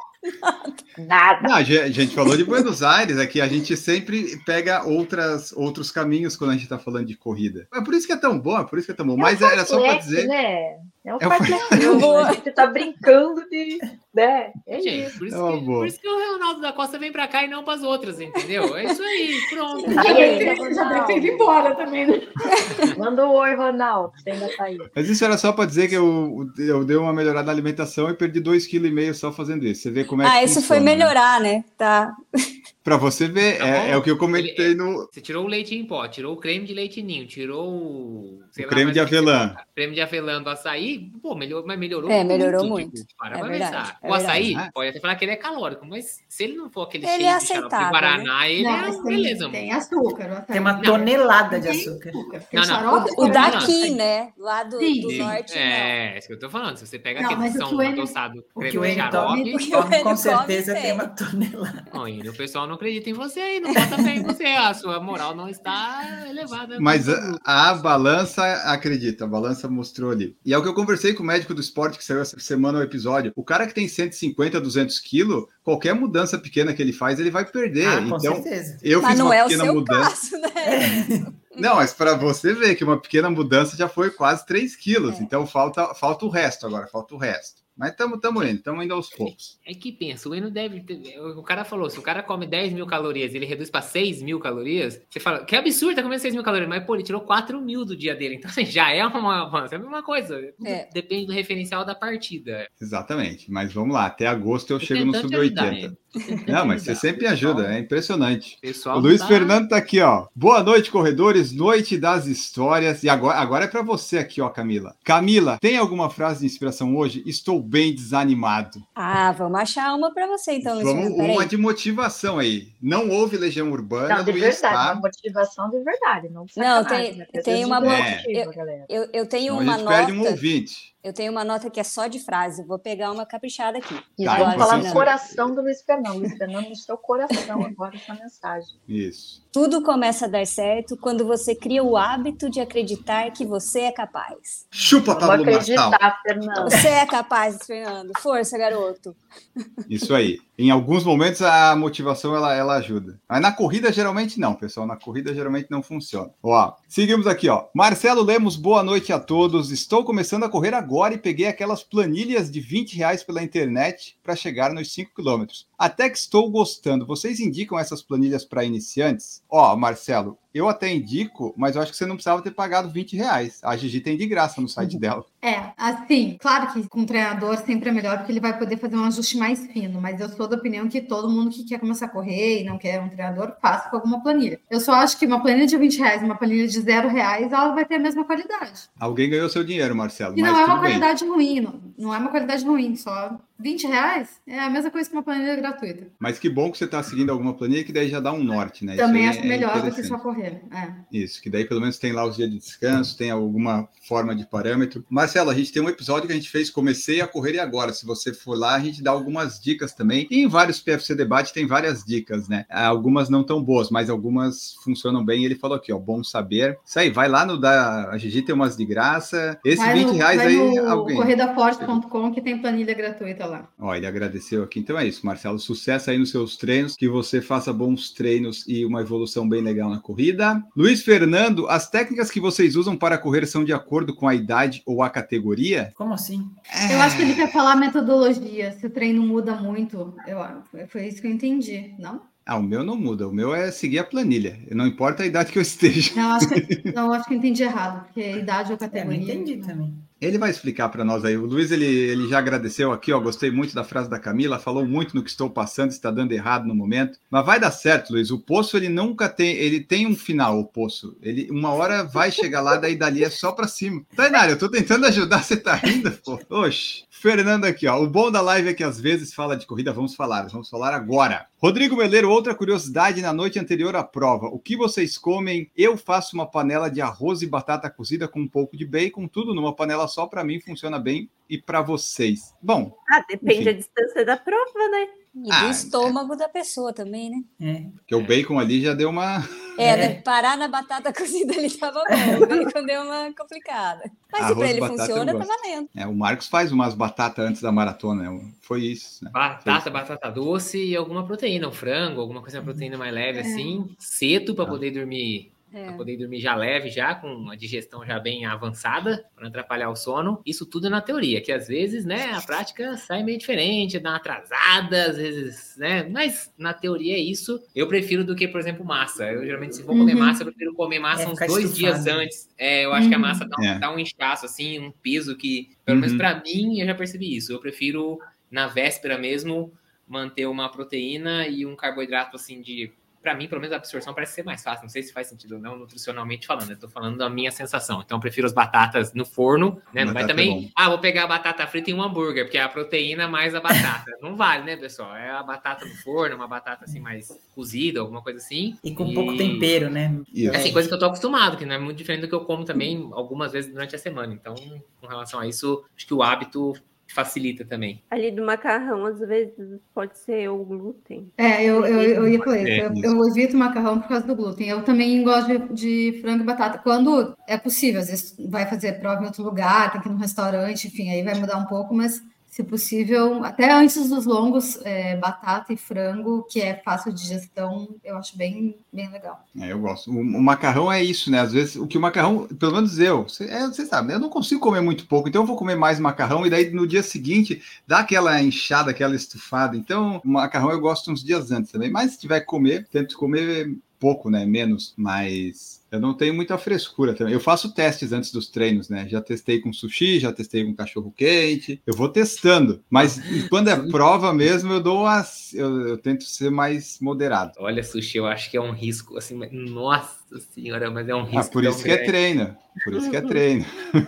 Nada. Não, a gente a gente falou de Buenos Aires aqui, a gente sempre pega outras, outros caminhos quando a gente tá falando de corrida. É por isso que é tão bom, é por isso que é tão bom. Mas era só pra Fartlek, dizer... Né? É um É um fartlek. Boa. A gente tá brincando de. Né? É Gente, isso. por isso, É uma que, boa. por isso que o Ronaldo da Costa vem pra cá e não pras outras, entendeu? É isso aí, pronto. Aí, aí, Já deve ter ido embora também, né? manda um oi, Ronaldo. Você ainda tá aí. Mas isso era só pra dizer que eu, eu dei uma melhorada na alimentação e perdi dois vírgula cinco quilos só fazendo isso. Você vê como é que Ah, isso foi funciona, né? melhorar, né? Tá. Pra você ver, Tá é, bom. é o que eu comentei Ele- no Você tirou o leite em pó, tirou o creme de leite ninho, tirou o. sei o lá creme mais de o que que você avelã. coloca. Creme de avelã do açaí, pô, melhorou, mas melhorou É, melhorou muito. Tipo, para É pra verdade, pensar. é o açaí, verdade. pode até falar que ele é calórico, mas se ele não for aquele Ele cheio é de xarope de aceitável, Guaraná, ele Não, é mas tem, beleza, mano. tem açúcar. o açaí. Tem uma Não. tonelada de Tem açúcar. Tem Não, não. xarope, O tem daqui, açúcar. né? Lá do, Sim. do Sim. norte, É, isso que eu tô falando. Se você pega Não, aquele mas o São que o Enio- adoçado, O que creme o de Enio xarope, tome, O que o tome Enio com come certeza tem. tem uma tonelada. não, Enio, o pessoal não acredita em você aí, não bota fé em você. A sua moral não está elevada. Mas como a, grupo. a balança, acredita, a balança mostrou ali. E é o que eu conversei com o médico do esporte que saiu essa semana no episódio. O cara que tem cento e cinquenta, duzentos quilos, qualquer mudança pequena que ele faz, ele vai perder. Ah, com então, certeza. eu Mas fiz não uma é o pequena seu mudança. caso, né? Não, mas para você ver que uma pequena mudança já foi quase três quilos. É. Então falta, falta o resto agora, falta o resto. Mas estamos indo, estamos indo aos poucos. É que pensa, o Eno deve ter. O cara falou: se o cara come dez mil calorias e ele reduz para seis mil calorias, você fala, que absurdo, tá comendo seis mil calorias, mas pô, ele tirou quatro mil do dia dele. Então, assim, já é uma avanço, é a mesma coisa. Tudo É. depende do referencial da partida. Exatamente. Mas vamos lá, até agosto eu Tô chego no tentando sub te ajudar, oitenta. Eno. Tô tentando Não, te mas você ajudar. sempre me ajuda, é impressionante. O pessoal O não Luiz tá- Fernando tá aqui, ó. Boa noite, corredores. Noite das histórias. E agora, agora é para você aqui, ó, Camila. Camila, tem alguma frase de inspiração hoje? Estou bem desanimado. Ah, vamos achar uma pra você, então, Luiz Vamos, Fernando. Peraí. uma de motivação aí. Não houve Legião Urbana, Não, de Luiz, verdade, tá? uma motivação de verdade. Não, Não, sacanagem, tem- né? Porque às tem vezes uma não é boa- motivo, galera. Eu, eu tenho Senão uma a gente nota. perde um ouvinte. Eu tenho uma nota que é só de frase, vou pegar uma caprichada aqui. Isso, Tá, vamos então falar você- no coração do Luiz Fernando. Luiz Fernando, no seu coração agora essa mensagem. Isso. Tudo começa a dar certo quando você cria o hábito de acreditar que você é capaz. Chupa, Vamos Pablo Marçal. acreditar, Fernando. Você é capaz, Fernando. Força, garoto. Isso aí. Em alguns momentos a motivação ela, ela ajuda. Mas na corrida geralmente não, pessoal. Na corrida geralmente não funciona. Ó, seguimos aqui, ó. Marcelo Lemos, boa noite a todos. Estou começando a correr agora e peguei aquelas planilhas de vinte reais pela internet para chegar nos cinco quilômetros. Até que estou gostando. Vocês indicam essas planilhas para iniciantes? Ó, Marcelo, eu até indico, mas eu acho que você não precisava ter pagado vinte reais. A Gigi tem de graça no site dela. É, assim, claro que com um treinador sempre é melhor, porque ele vai poder fazer um ajuste mais fino, mas eu sou da opinião que todo mundo que quer começar a correr e não quer um treinador, faça com alguma planilha. Eu só acho que uma planilha de vinte reais e uma planilha de zero reais, ela vai ter a mesma qualidade. Alguém ganhou seu dinheiro, Marcelo. E mas não é uma tudo bem. qualidade ruim, não, não é uma qualidade ruim, só vinte reais é a mesma coisa que uma planilha gratuita. Mas que bom que você está seguindo alguma planilha, que daí já dá um norte, né? Também Isso aí acho é melhor do que interessante. só correr. É. Isso, que daí pelo menos tem lá os dias de descanso, tem alguma forma de parâmetro. Marcelo, a gente tem um episódio que a gente fez Comecei a Correr e Agora. Se você for lá, a gente dá algumas dicas também. E em vários P F C Debate tem várias dicas, né? Algumas não tão boas, mas algumas funcionam bem. Ele falou aqui, ó, bom saber. Isso aí, vai lá no da... A Gigi tem umas de graça. Esse Vai vinte no, reais vai aí, no alguém... corrida forte ponto com que tem planilha gratuita lá. Ó, ele agradeceu aqui. Então é isso, Marcelo. Sucesso aí nos seus treinos, que você faça bons treinos e uma evolução bem legal na corrida. Luiz Fernando, as técnicas que vocês usam para correr são de acordo com a idade ou a categoria? Como assim? Eu acho que ele quer falar metodologia, se o treino muda muito. Eu, foi isso que eu entendi, não? Ah, o meu não muda. O meu é seguir a planilha. Não importa a idade que eu esteja. Não, acho que, não, acho que eu entendi errado, porque idade ou É, não categoria. entendi também. Ele vai explicar para nós aí. O Luiz, ele, ele já agradeceu aqui, ó. Gostei muito da frase da Camila. Falou muito no que estou passando, está dando errado no momento. Mas vai dar certo, Luiz. O poço, ele nunca tem... Ele tem um final, o poço. Ele, uma hora vai chegar lá, daí dali é só para cima. Tainário, eu tô tentando ajudar, você tá rindo, pô. Oxe. Fernando aqui, ó. O bom da live é que às vezes fala de corrida. Vamos falar. Vamos falar agora. Rodrigo Meleiro, outra curiosidade na noite anterior à prova. O que vocês comem? Eu faço uma panela de arroz e batata cozida com um pouco de bacon, tudo numa panela só. Para mim funciona bem e para vocês. Bom, Ah, depende enfim. da distância da prova, né? E Ah, do estômago da pessoa também, né? É. porque o bacon ali já deu uma... É, É. né? Parar na batata cozida ali tava bom, o bacon deu uma complicada. Mas se Arroz pra e ele batata eu funciona, tá gosto. valendo. É, o Marcos faz umas batatas antes da maratona. né? Foi isso, né? Batata, batata doce e alguma proteína, um frango, alguma coisa, uma proteína mais leve assim, cedo para poder dormir. É. Para poder dormir já leve, já com a digestão já bem avançada, para não atrapalhar o sono. Isso tudo na teoria, que às vezes, né, a prática sai meio diferente, dá uma atrasada, às vezes, né, mas na teoria é isso. Eu prefiro do que, por exemplo, massa. Eu geralmente, se vou comer Uhum. massa, eu prefiro comer massa É, uns ficar dois estufado. dias antes. É, eu acho que a Uhum. massa dá um, É. dá um inchaço, assim, um peso que, pelo menos Uhum. para mim, eu já percebi isso. Eu prefiro, na véspera mesmo, manter uma proteína e um carboidrato, assim, de... Pra mim, pelo menos, a absorção parece ser mais fácil. Não sei se faz sentido ou não, nutricionalmente falando. Eu tô falando da minha sensação. Então, eu prefiro as batatas no forno, né? Não vai Batata é também... bom. ah, vou pegar a batata frita e um hambúrguer, porque é a proteína mais a batata. Não vale, né, pessoal? É a batata no forno, uma batata, assim, mais cozida, alguma coisa assim. E com pouco tempero, né? Isso. É assim, coisa que eu tô acostumado, que não é muito diferente do que eu como também algumas vezes durante a semana. Então, com relação a isso, acho que o hábito facilita também. Ali do macarrão, às vezes, pode ser o glúten. É, eu, eu, eu ia falar isso. É, Eu, isso. eu evito macarrão por causa do glúten. Eu também gosto de, de frango e batata. Quando é possível, às vezes vai fazer prova em outro lugar, tem que ir num restaurante, enfim, aí vai mudar um pouco, mas se possível, até antes dos longos, é, batata e frango, que é fácil de digestão, eu acho bem, bem legal. É, eu gosto. O, o macarrão é isso, né? Às vezes, o que o macarrão, pelo menos eu, você é, você sabe, eu não consigo comer muito pouco, então eu vou comer mais macarrão e daí no dia seguinte dá aquela inchada, aquela estufada. Então, o macarrão eu gosto uns dias antes também, mas se tiver que comer, tento comer pouco, né? Menos, mas eu não tenho muita frescura também. Eu faço testes antes dos treinos, né? Já testei com sushi, já testei com cachorro quente. Eu vou testando, mas quando é prova mesmo, eu dou as, eu, eu tento ser mais moderado. Olha, sushi, eu acho que é um risco, assim, mas- nossa senhora, mas é um risco. Ah, por tão isso que é grande. treino. Por isso que é treino.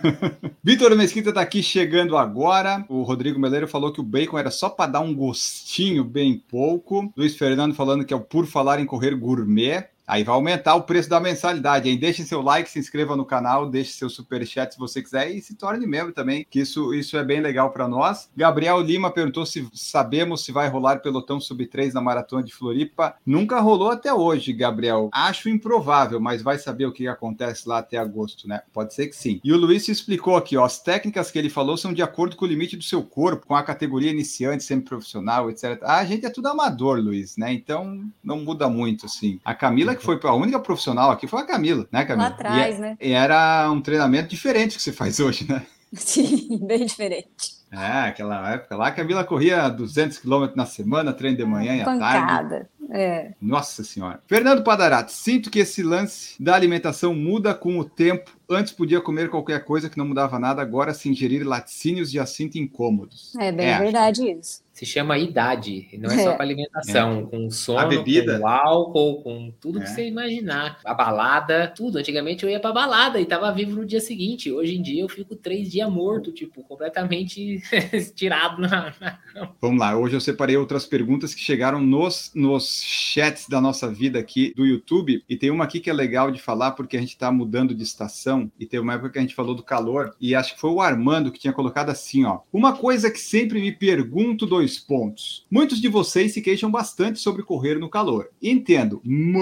Vitor Mesquita tá aqui chegando agora. O Rodrigo Meleiro falou que o bacon era só para dar um gostinho bem pouco. Luiz Fernando falando que é o Por Falar em Correr Gourmet. Aí vai aumentar o preço da mensalidade. Aí deixe seu like, se inscreva no canal, deixe seu superchat se você quiser e se torne membro também, que isso, isso é bem legal para nós. Gabriel Lima perguntou se sabemos se vai rolar pelotão sub três na Maratona de Floripa. Nunca rolou até hoje, Gabriel. Acho improvável, mas vai saber o que acontece lá até agosto, né? Pode ser que sim. E o Luiz explicou aqui, ó, as técnicas que ele falou são de acordo com o limite do seu corpo, com a categoria iniciante, semiprofissional, etcétera. Ah, a gente é tudo amador, Luiz, né? Então não muda muito, assim. A Camila, que foi a única profissional aqui, foi a Camila, né, Camila? Lá atrás, e, né? E era um treinamento diferente que você faz hoje, né? Sim, bem diferente. É, aquela época lá, a Camila corria duzentos quilômetros na semana, treino de manhã e à tarde. Pancada. É. Nossa Senhora. Fernando Padarato, sinto que esse lance da alimentação muda com o tempo. Antes podia comer qualquer coisa que não mudava nada, agora se ingerir laticínios já sinto incômodos. É bem é, verdade isso. Se chama idade, não é, é. só com alimentação, é. com sono, a bebida, com álcool, com tudo é. que você imaginar. A balada, tudo. Antigamente eu ia pra balada e tava vivo no dia seguinte. Hoje em dia eu fico três dias morto, tipo, completamente tirado na, na cama. Vamos lá, hoje eu separei outras perguntas que chegaram nos, nos chats da nossa vida aqui do YouTube, e tem uma aqui que é legal de falar, porque a gente tá mudando de estação, e tem uma época que a gente falou do calor, e acho que foi o Armando que tinha colocado assim, ó. Uma coisa que sempre me pergunto, dois pontos. Muitos de vocês se queixam bastante sobre correr no calor. Entendo,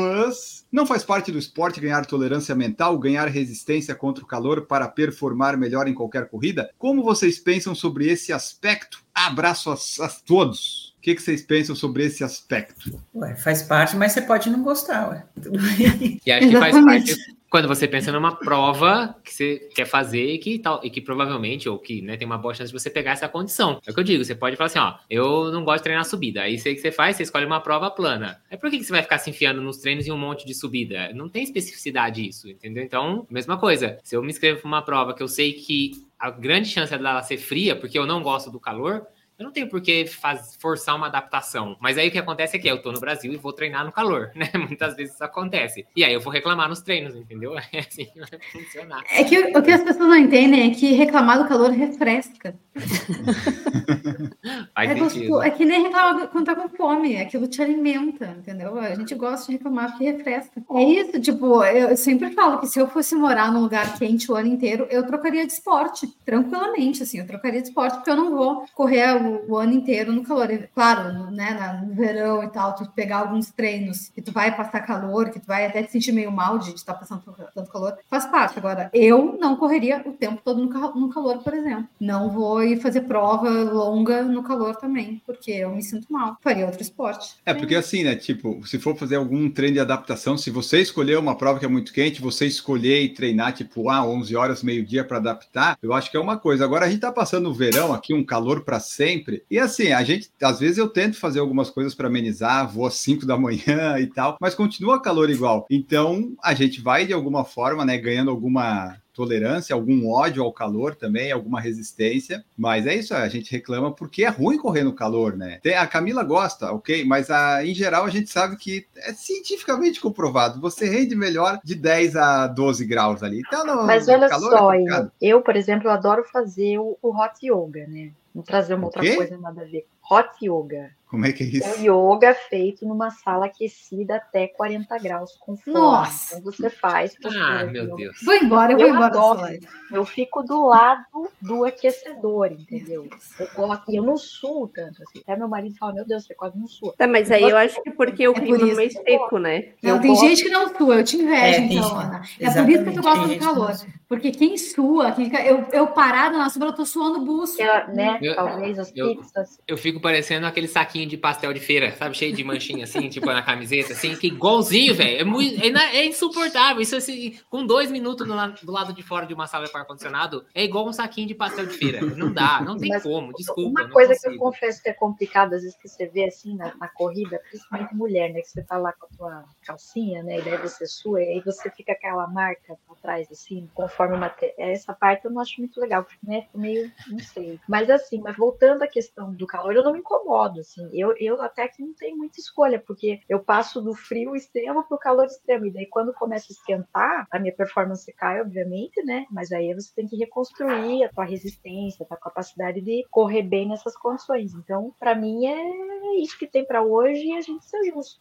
mas não faz parte do esporte ganhar tolerância mental, ganhar resistência contra o calor para performar melhor em qualquer corrida? Como vocês pensam sobre esse aspecto? Abraço a, a todos. O que, que vocês pensam sobre esse aspecto? Ué, faz parte, mas você pode não gostar, ué. Tudo bem. E acho que faz parte quando você pensa numa prova que você quer fazer e que, tal, e que provavelmente, ou que né, tem uma boa chance de você pegar essa condição. É o que eu digo, você pode falar assim, ó, eu não gosto de treinar subida. Aí sei que você faz, você escolhe uma prova plana. Aí por que, que você vai ficar se enfiando nos treinos em um monte de subida? Não tem especificidade isso, entendeu? Então, mesma coisa. Se eu me inscrevo para uma prova que eu sei que a grande chance é dela ser fria, porque eu não gosto do calor, eu não tenho por que faz, forçar uma adaptação. Mas aí o que acontece é que eu tô no Brasil e vou treinar no calor, né? Muitas vezes isso acontece. E aí eu vou reclamar nos treinos, entendeu? É assim que vai funcionar. É que o, o que as pessoas não entendem é que reclamar do calor refresca. Faz é, sentido. É que nem reclamar quando tá com fome. Aquilo te alimenta, entendeu? A gente gosta de reclamar porque refresca. É isso, tipo, eu sempre falo que se eu fosse morar num lugar quente o ano inteiro, eu trocaria de esporte, tranquilamente, assim. Eu trocaria de esporte porque eu não vou correr O, o ano inteiro no calor. Claro, no, né, no verão e tal, tu pegar alguns treinos que tu vai passar calor, que tu vai até te sentir meio mal de estar passando tanto calor, faz parte. Agora, eu não correria o tempo todo no, no calor, por exemplo. Não vou ir fazer prova longa no calor também, porque eu me sinto mal. Faria outro esporte. É, porque assim, né, tipo, se for fazer algum treino de adaptação, se você escolher uma prova que é muito quente, você escolher e treinar, tipo, ah, onze horas, meio-dia para adaptar, eu acho que é uma coisa. Agora, a gente tá passando o verão aqui, um calor para sempre. E assim, a gente, às vezes eu tento fazer algumas coisas para amenizar, vou às cinco da manhã e tal, mas continua calor igual. Então, a gente vai de alguma forma, né, ganhando alguma tolerância, algum ódio ao calor também, alguma resistência, mas é isso, a gente reclama porque é ruim correr no calor, né? Tem, a Camila gosta, ok? Mas a, em geral a gente sabe que é cientificamente comprovado, você rende melhor de dez a doze graus ali. Então, no, mas no olha calor só, é eu, eu, por exemplo, eu adoro fazer o, o hot yoga, né? Vou trazer uma outra coisa nada a ver. Hot yoga. Como é que é isso? O yoga feito numa sala aquecida até quarenta graus com fome. Nossa! Então você faz. Ah, meu yoga. Deus. Vou embora, eu, eu vou embora. Adoro. Eu fico do lado do aquecedor, entendeu? Eu coloco, e eu não suo tanto assim. Até meu marido fala, meu Deus, você quase não sua. Tá, mas aí eu acho que porque o clima é mais seco, né? Não, eu tem gosto... gente que não sua, eu te invejo, é, então, gente, Ana. É por isso que eu gosto do calor. Porque quem sua, quem fica, eu, eu parada na sombra, eu tô suando o buço. É, né? Eu, Talvez as eu, pizzas. Eu fico parecendo aquele saquinho de pastel de feira, sabe? Cheio de manchinha assim, tipo na camiseta, assim, que igualzinho, velho. É, muito, é, é insuportável. Isso assim, com dois minutos do lado, do lado de fora de uma sala de ar-condicionado, é igual um saquinho de pastel de feira. Não dá, não tem Mas como, desculpa. Uma coisa consigo. que eu confesso que é complicada, às vezes que você vê assim na, na corrida, principalmente mulher, né? Que você tá lá com a tua calcinha, né? E daí você sua, e aí você fica aquela marca atrás, assim, conforme uma. Essa parte eu não acho muito legal, porque, né? Meio, não sei. Mas assim, mas voltando à questão do calor, eu não me incomodo, assim. Eu, eu até que não tenho muita escolha, porque eu passo do frio extremo pro calor extremo. E daí, quando começa a esquentar, a minha performance cai, obviamente, né? Mas aí você tem que reconstruir a tua resistência, a tua capacidade de correr bem nessas condições. Então, para mim, é isso que tem para hoje e a gente ser justa.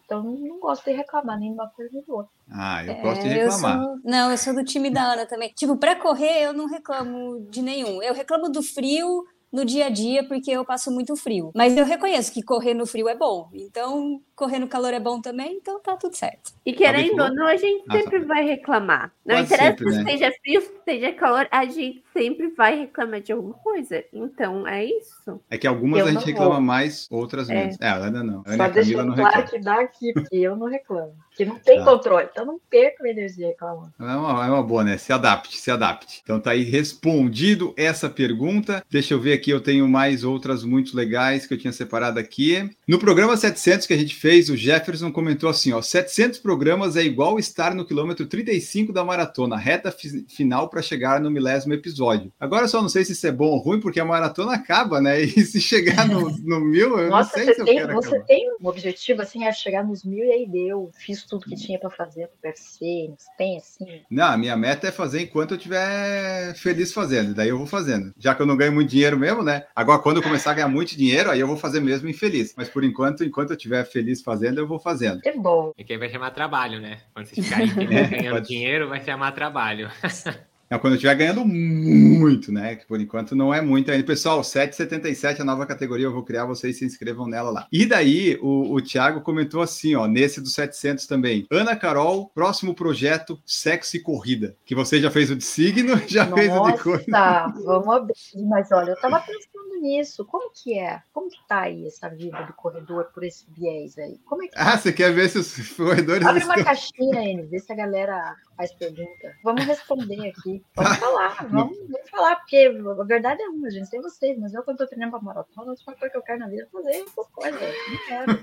Então não gosto de reclamar nem de uma coisa nem de outra. Ah, eu É, gosto de eu reclamar. sou- não, eu sou do time da Ana também. Tipo, pra correr eu não reclamo de nenhum. Eu reclamo do frio no dia a dia porque eu passo muito frio. Mas eu reconheço que correr no frio é bom. Então, correr no calor é bom também, então tá tudo certo. E querendo falou? ou não, a gente Ah, sempre vai reclamar. Não Quase interessa sempre, se né? seja frio, se seja calor, a gente sempre vai reclamar de alguma coisa. Então, é isso. É que algumas Eu a gente não reclama vou. mais, outras É. menos. É, a Ana não. A Ana e Só a Camila deixando não claro reclamam. que dá aqui, porque eu não reclamo. Porque não tem Tá. controle, então não perco minha energia reclamando. É uma, é uma boa, né? Se adapte, se adapte. Então tá aí respondido essa pergunta. Deixa eu ver aqui, eu tenho mais outras muito legais que eu tinha separado aqui. No programa setecentos que a gente fez, o Jefferson comentou assim, ó, setecentos programas é igual estar no quilômetro trinta e cinco da maratona, reta fi- final para chegar no milésimo episódio. Agora eu só não sei se isso é bom ou ruim, porque a maratona acaba, né? E se chegar no, no mil, eu Nossa, não sei você se eu tem, quero você acabar. tem um objetivo assim, é chegar nos mil e aí deu. Fiz tudo que tinha pra fazer pro P F C. Você tem assim? Não, a minha meta é fazer enquanto eu estiver feliz fazendo. Daí eu vou fazendo. Já que eu não ganho muito dinheiro mesmo, né? Agora, quando eu começar a ganhar muito dinheiro, aí eu vou fazer mesmo infeliz. Mas por enquanto, enquanto eu estiver feliz fazendo, eu vou fazendo. Que bom. É que aí vai chamar trabalho, né? Quando você ficar infeliz É, ganhando pode- dinheiro, vai chamar trabalho. Não, quando eu estiver ganhando muito, né? Que por enquanto não é muito ainda. Pessoal, sete e setenta e sete, a nova categoria, eu vou criar, vocês se inscrevam nela lá. E daí, o, o Thiago comentou assim, ó, nesse dos setecentos também. Ana Carol, próximo projeto, sexo e corrida. Que você já fez o de signo, já fez o de corrida. Nossa, vamos abrir. Mas olha, eu tava pensando nisso. Como que é? Como que tá aí essa vida do corredor por esse viés aí? Como é que Ah, você quer ver se os corredores Abre uma estão... caixinha, N, vê se a galera faz pergunta. Vamos responder aqui. Vamos falar, vamos, vamos falar, porque a verdade é uma, gente, sei vocês, mas eu quando tô treinando pra maratona, a última coisa que eu quero na vida é fazer essas coisas. Não quero.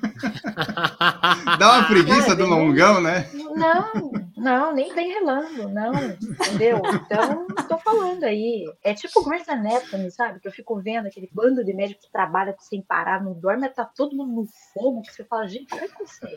Dá uma preguiça Ah, do bem- longão, né? Não, não, nem vem relando, não, entendeu? Então, tô falando aí. É tipo Grey's Anatomy, sabe? Que eu fico vendo aquele bando de médicos que trabalha sem parar, não dorme, mas tá todo mundo no fogo, que você fala, gente, o que aconteceu?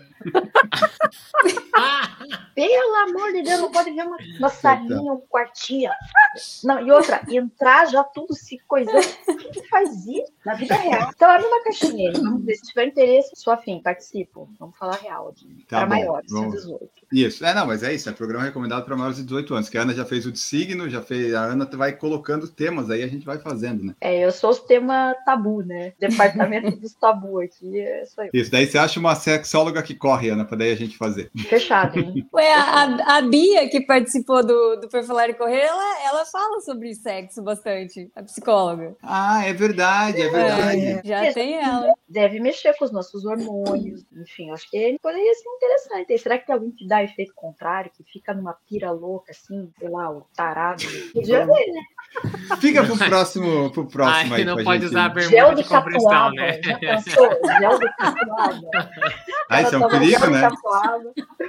Pelo amor de Deus, não pode ver uma, uma salinha, um quartinho. Não, e outra, entrar já tudo se coisando. Quem que faz isso na vida real? Então, abre uma caixinha aí. Vamos ver. Se tiver interesse, sou afim, participo. Vamos falar real aqui. Tá Para bom, maiores, de vamos. dezoito. Isso. É, não, mas é isso. É programa recomendado para maiores de dezoito anos. Que a Ana já fez o de signo, já fez. A Ana vai colocando temas aí, a gente vai fazendo, né? É, eu sou o tema tabu, né? Departamento dos tabu aqui, é isso aí. Isso. Daí você acha uma sexóloga que corre, Ana, para daí a gente fazer. Fechado, hein? Ué, a, a Bia, que participou do, do Por Falar em Correr, ela, ela fala sobre sexo bastante, a psicóloga. Ah, é verdade, é verdade. É, já tem ela. Deve mexer com os nossos hormônios, enfim, acho que poderia ser interessante. E será que tem alguém que dá efeito contrário, que fica numa pira louca, assim, sei lá, o tarado? Podia ver, né? Fica pro próximo, pro próximo Ai, aí. não pra pode gente. usar a Gel bermuda de de compressão, catuaba, né? já pensou? Gel de catuaba. Ah, isso é um Ela toma perigo, gel de né? catuaba.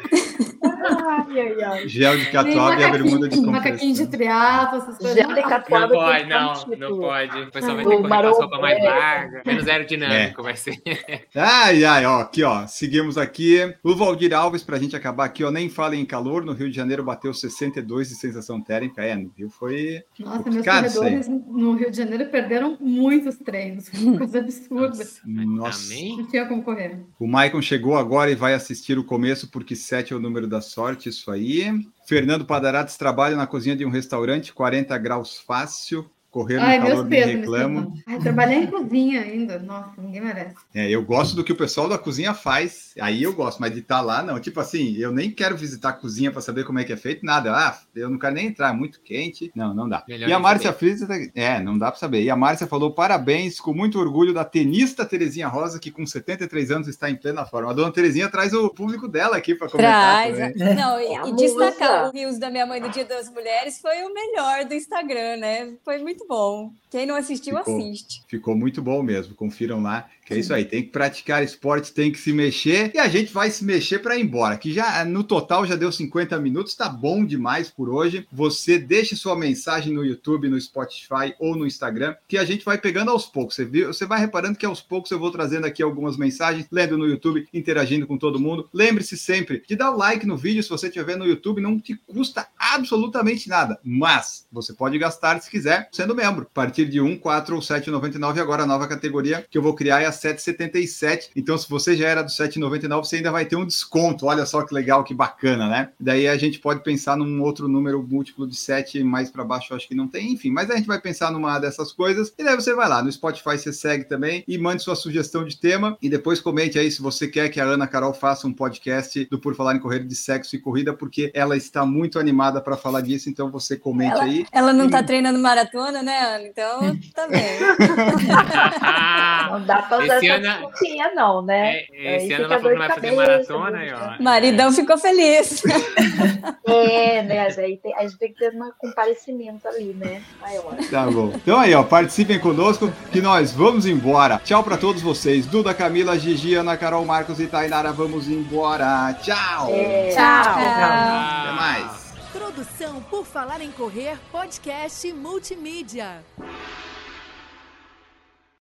Ai, ai, ai. Gel de Nem catuaba e a bermuda de macaquinho de compressão. triatlo, essas coisas. Gel de Não catuaba. pode, tem que dar um não, título. não pode. O pessoal vai O ter que correr com a maromba, sopa mais é. larga. Menos aerodinâmico vai ser. Ai, ai, ó, aqui, ó, seguimos aqui. O Valdir Alves, pra gente acabar aqui, ó, nem fala em calor, no Rio de Janeiro bateu sessenta e dois de sensação térmica. É, no Rio foi Nossa, meus complicado isso aí. corredores no Rio de Janeiro perderam muitos treinos. Foi uma coisa absurda. Nossa. Também? Não tinha como correr. O Maicon chegou agora e vai assistir o começo, porque sete é o número da sorte, isso aí. Fernando Padarates trabalha na cozinha de um restaurante, quarenta graus fácil. Correr no Ai, meus calor nem pesos. reclamo. Ai, trabalhar em cozinha ainda. Nossa, ninguém merece. É, eu gosto do que o pessoal da cozinha faz, aí eu gosto, mas de estar lá, não. Tipo assim, eu nem quero visitar a cozinha para saber como é que é feito, nada. Ah, eu não quero nem entrar, é muito quente. Não, não dá. Melhor e a nem Márcia saber. Frisa, é, não dá para saber. E a Márcia falou parabéns, com muito orgulho, da tenista Terezinha Rosa, que com setenta e três anos está em plena forma. A dona Terezinha traz o público dela aqui para comentar Traz. também. Não, É a e, e destacar musa. o Rios da Minha Mãe do Dia das Mulheres foi o melhor do Instagram, né? Foi muito bom. Quem não assistiu, Ficou. assiste. Ficou muito bom mesmo, confiram lá, que é isso aí, tem que praticar esporte, tem que se mexer, e a gente vai se mexer para ir embora, que já no total já deu cinquenta minutos, tá bom demais por hoje. Você deixe sua mensagem no YouTube, no Spotify ou no Instagram, que a gente vai pegando aos poucos, você viu? Você vai reparando que aos poucos eu vou trazendo aqui algumas mensagens, lendo no YouTube, interagindo com todo mundo. Lembre-se sempre de dar o like no vídeo, se você estiver vendo no YouTube, não te custa absolutamente nada, mas você pode gastar se quiser, sendo virando membro. A partir de um, quatro ou sete reais e noventa e nove centavos, agora a nova categoria que eu vou criar é a sete reais e setenta e sete centavos. Então, se você já era do sete reais e noventa e nove centavos, você ainda vai ter um desconto. Olha só que legal, que bacana, né? Daí a gente pode pensar num outro número múltiplo de sete, mais para baixo eu acho que não tem, enfim. Mas a gente vai pensar numa dessas coisas e daí você vai lá no Spotify, você segue também e mande sua sugestão de tema e depois comente aí se você quer que a Ana Carol faça um podcast do Por Falar em Correr de sexo e corrida, porque ela está muito animada para falar disso, então você comente ela, aí. Ela não tá treinando maratona, né, Ana? Então, tá bem. Não dá pra usar Esse essa ano- desculpinha, não, né? É, esse Aí ano fica ela falou que dor não vai de fazer cabeça, maratona, dor de aí, ó. cabeça. Maridão ficou feliz. É, né? Aí tem- a gente tem que ter um comparecimento ali, né? Maior. Tá bom. Então aí, ó, participem conosco que nós vamos embora. Tchau pra todos vocês. Duda, Camila, Gigi, Ana Carol, Marcos e Tainara, vamos embora. Tchau. É. Tchau. Até mais. Produção Por Falar em Correr, podcast multimídia.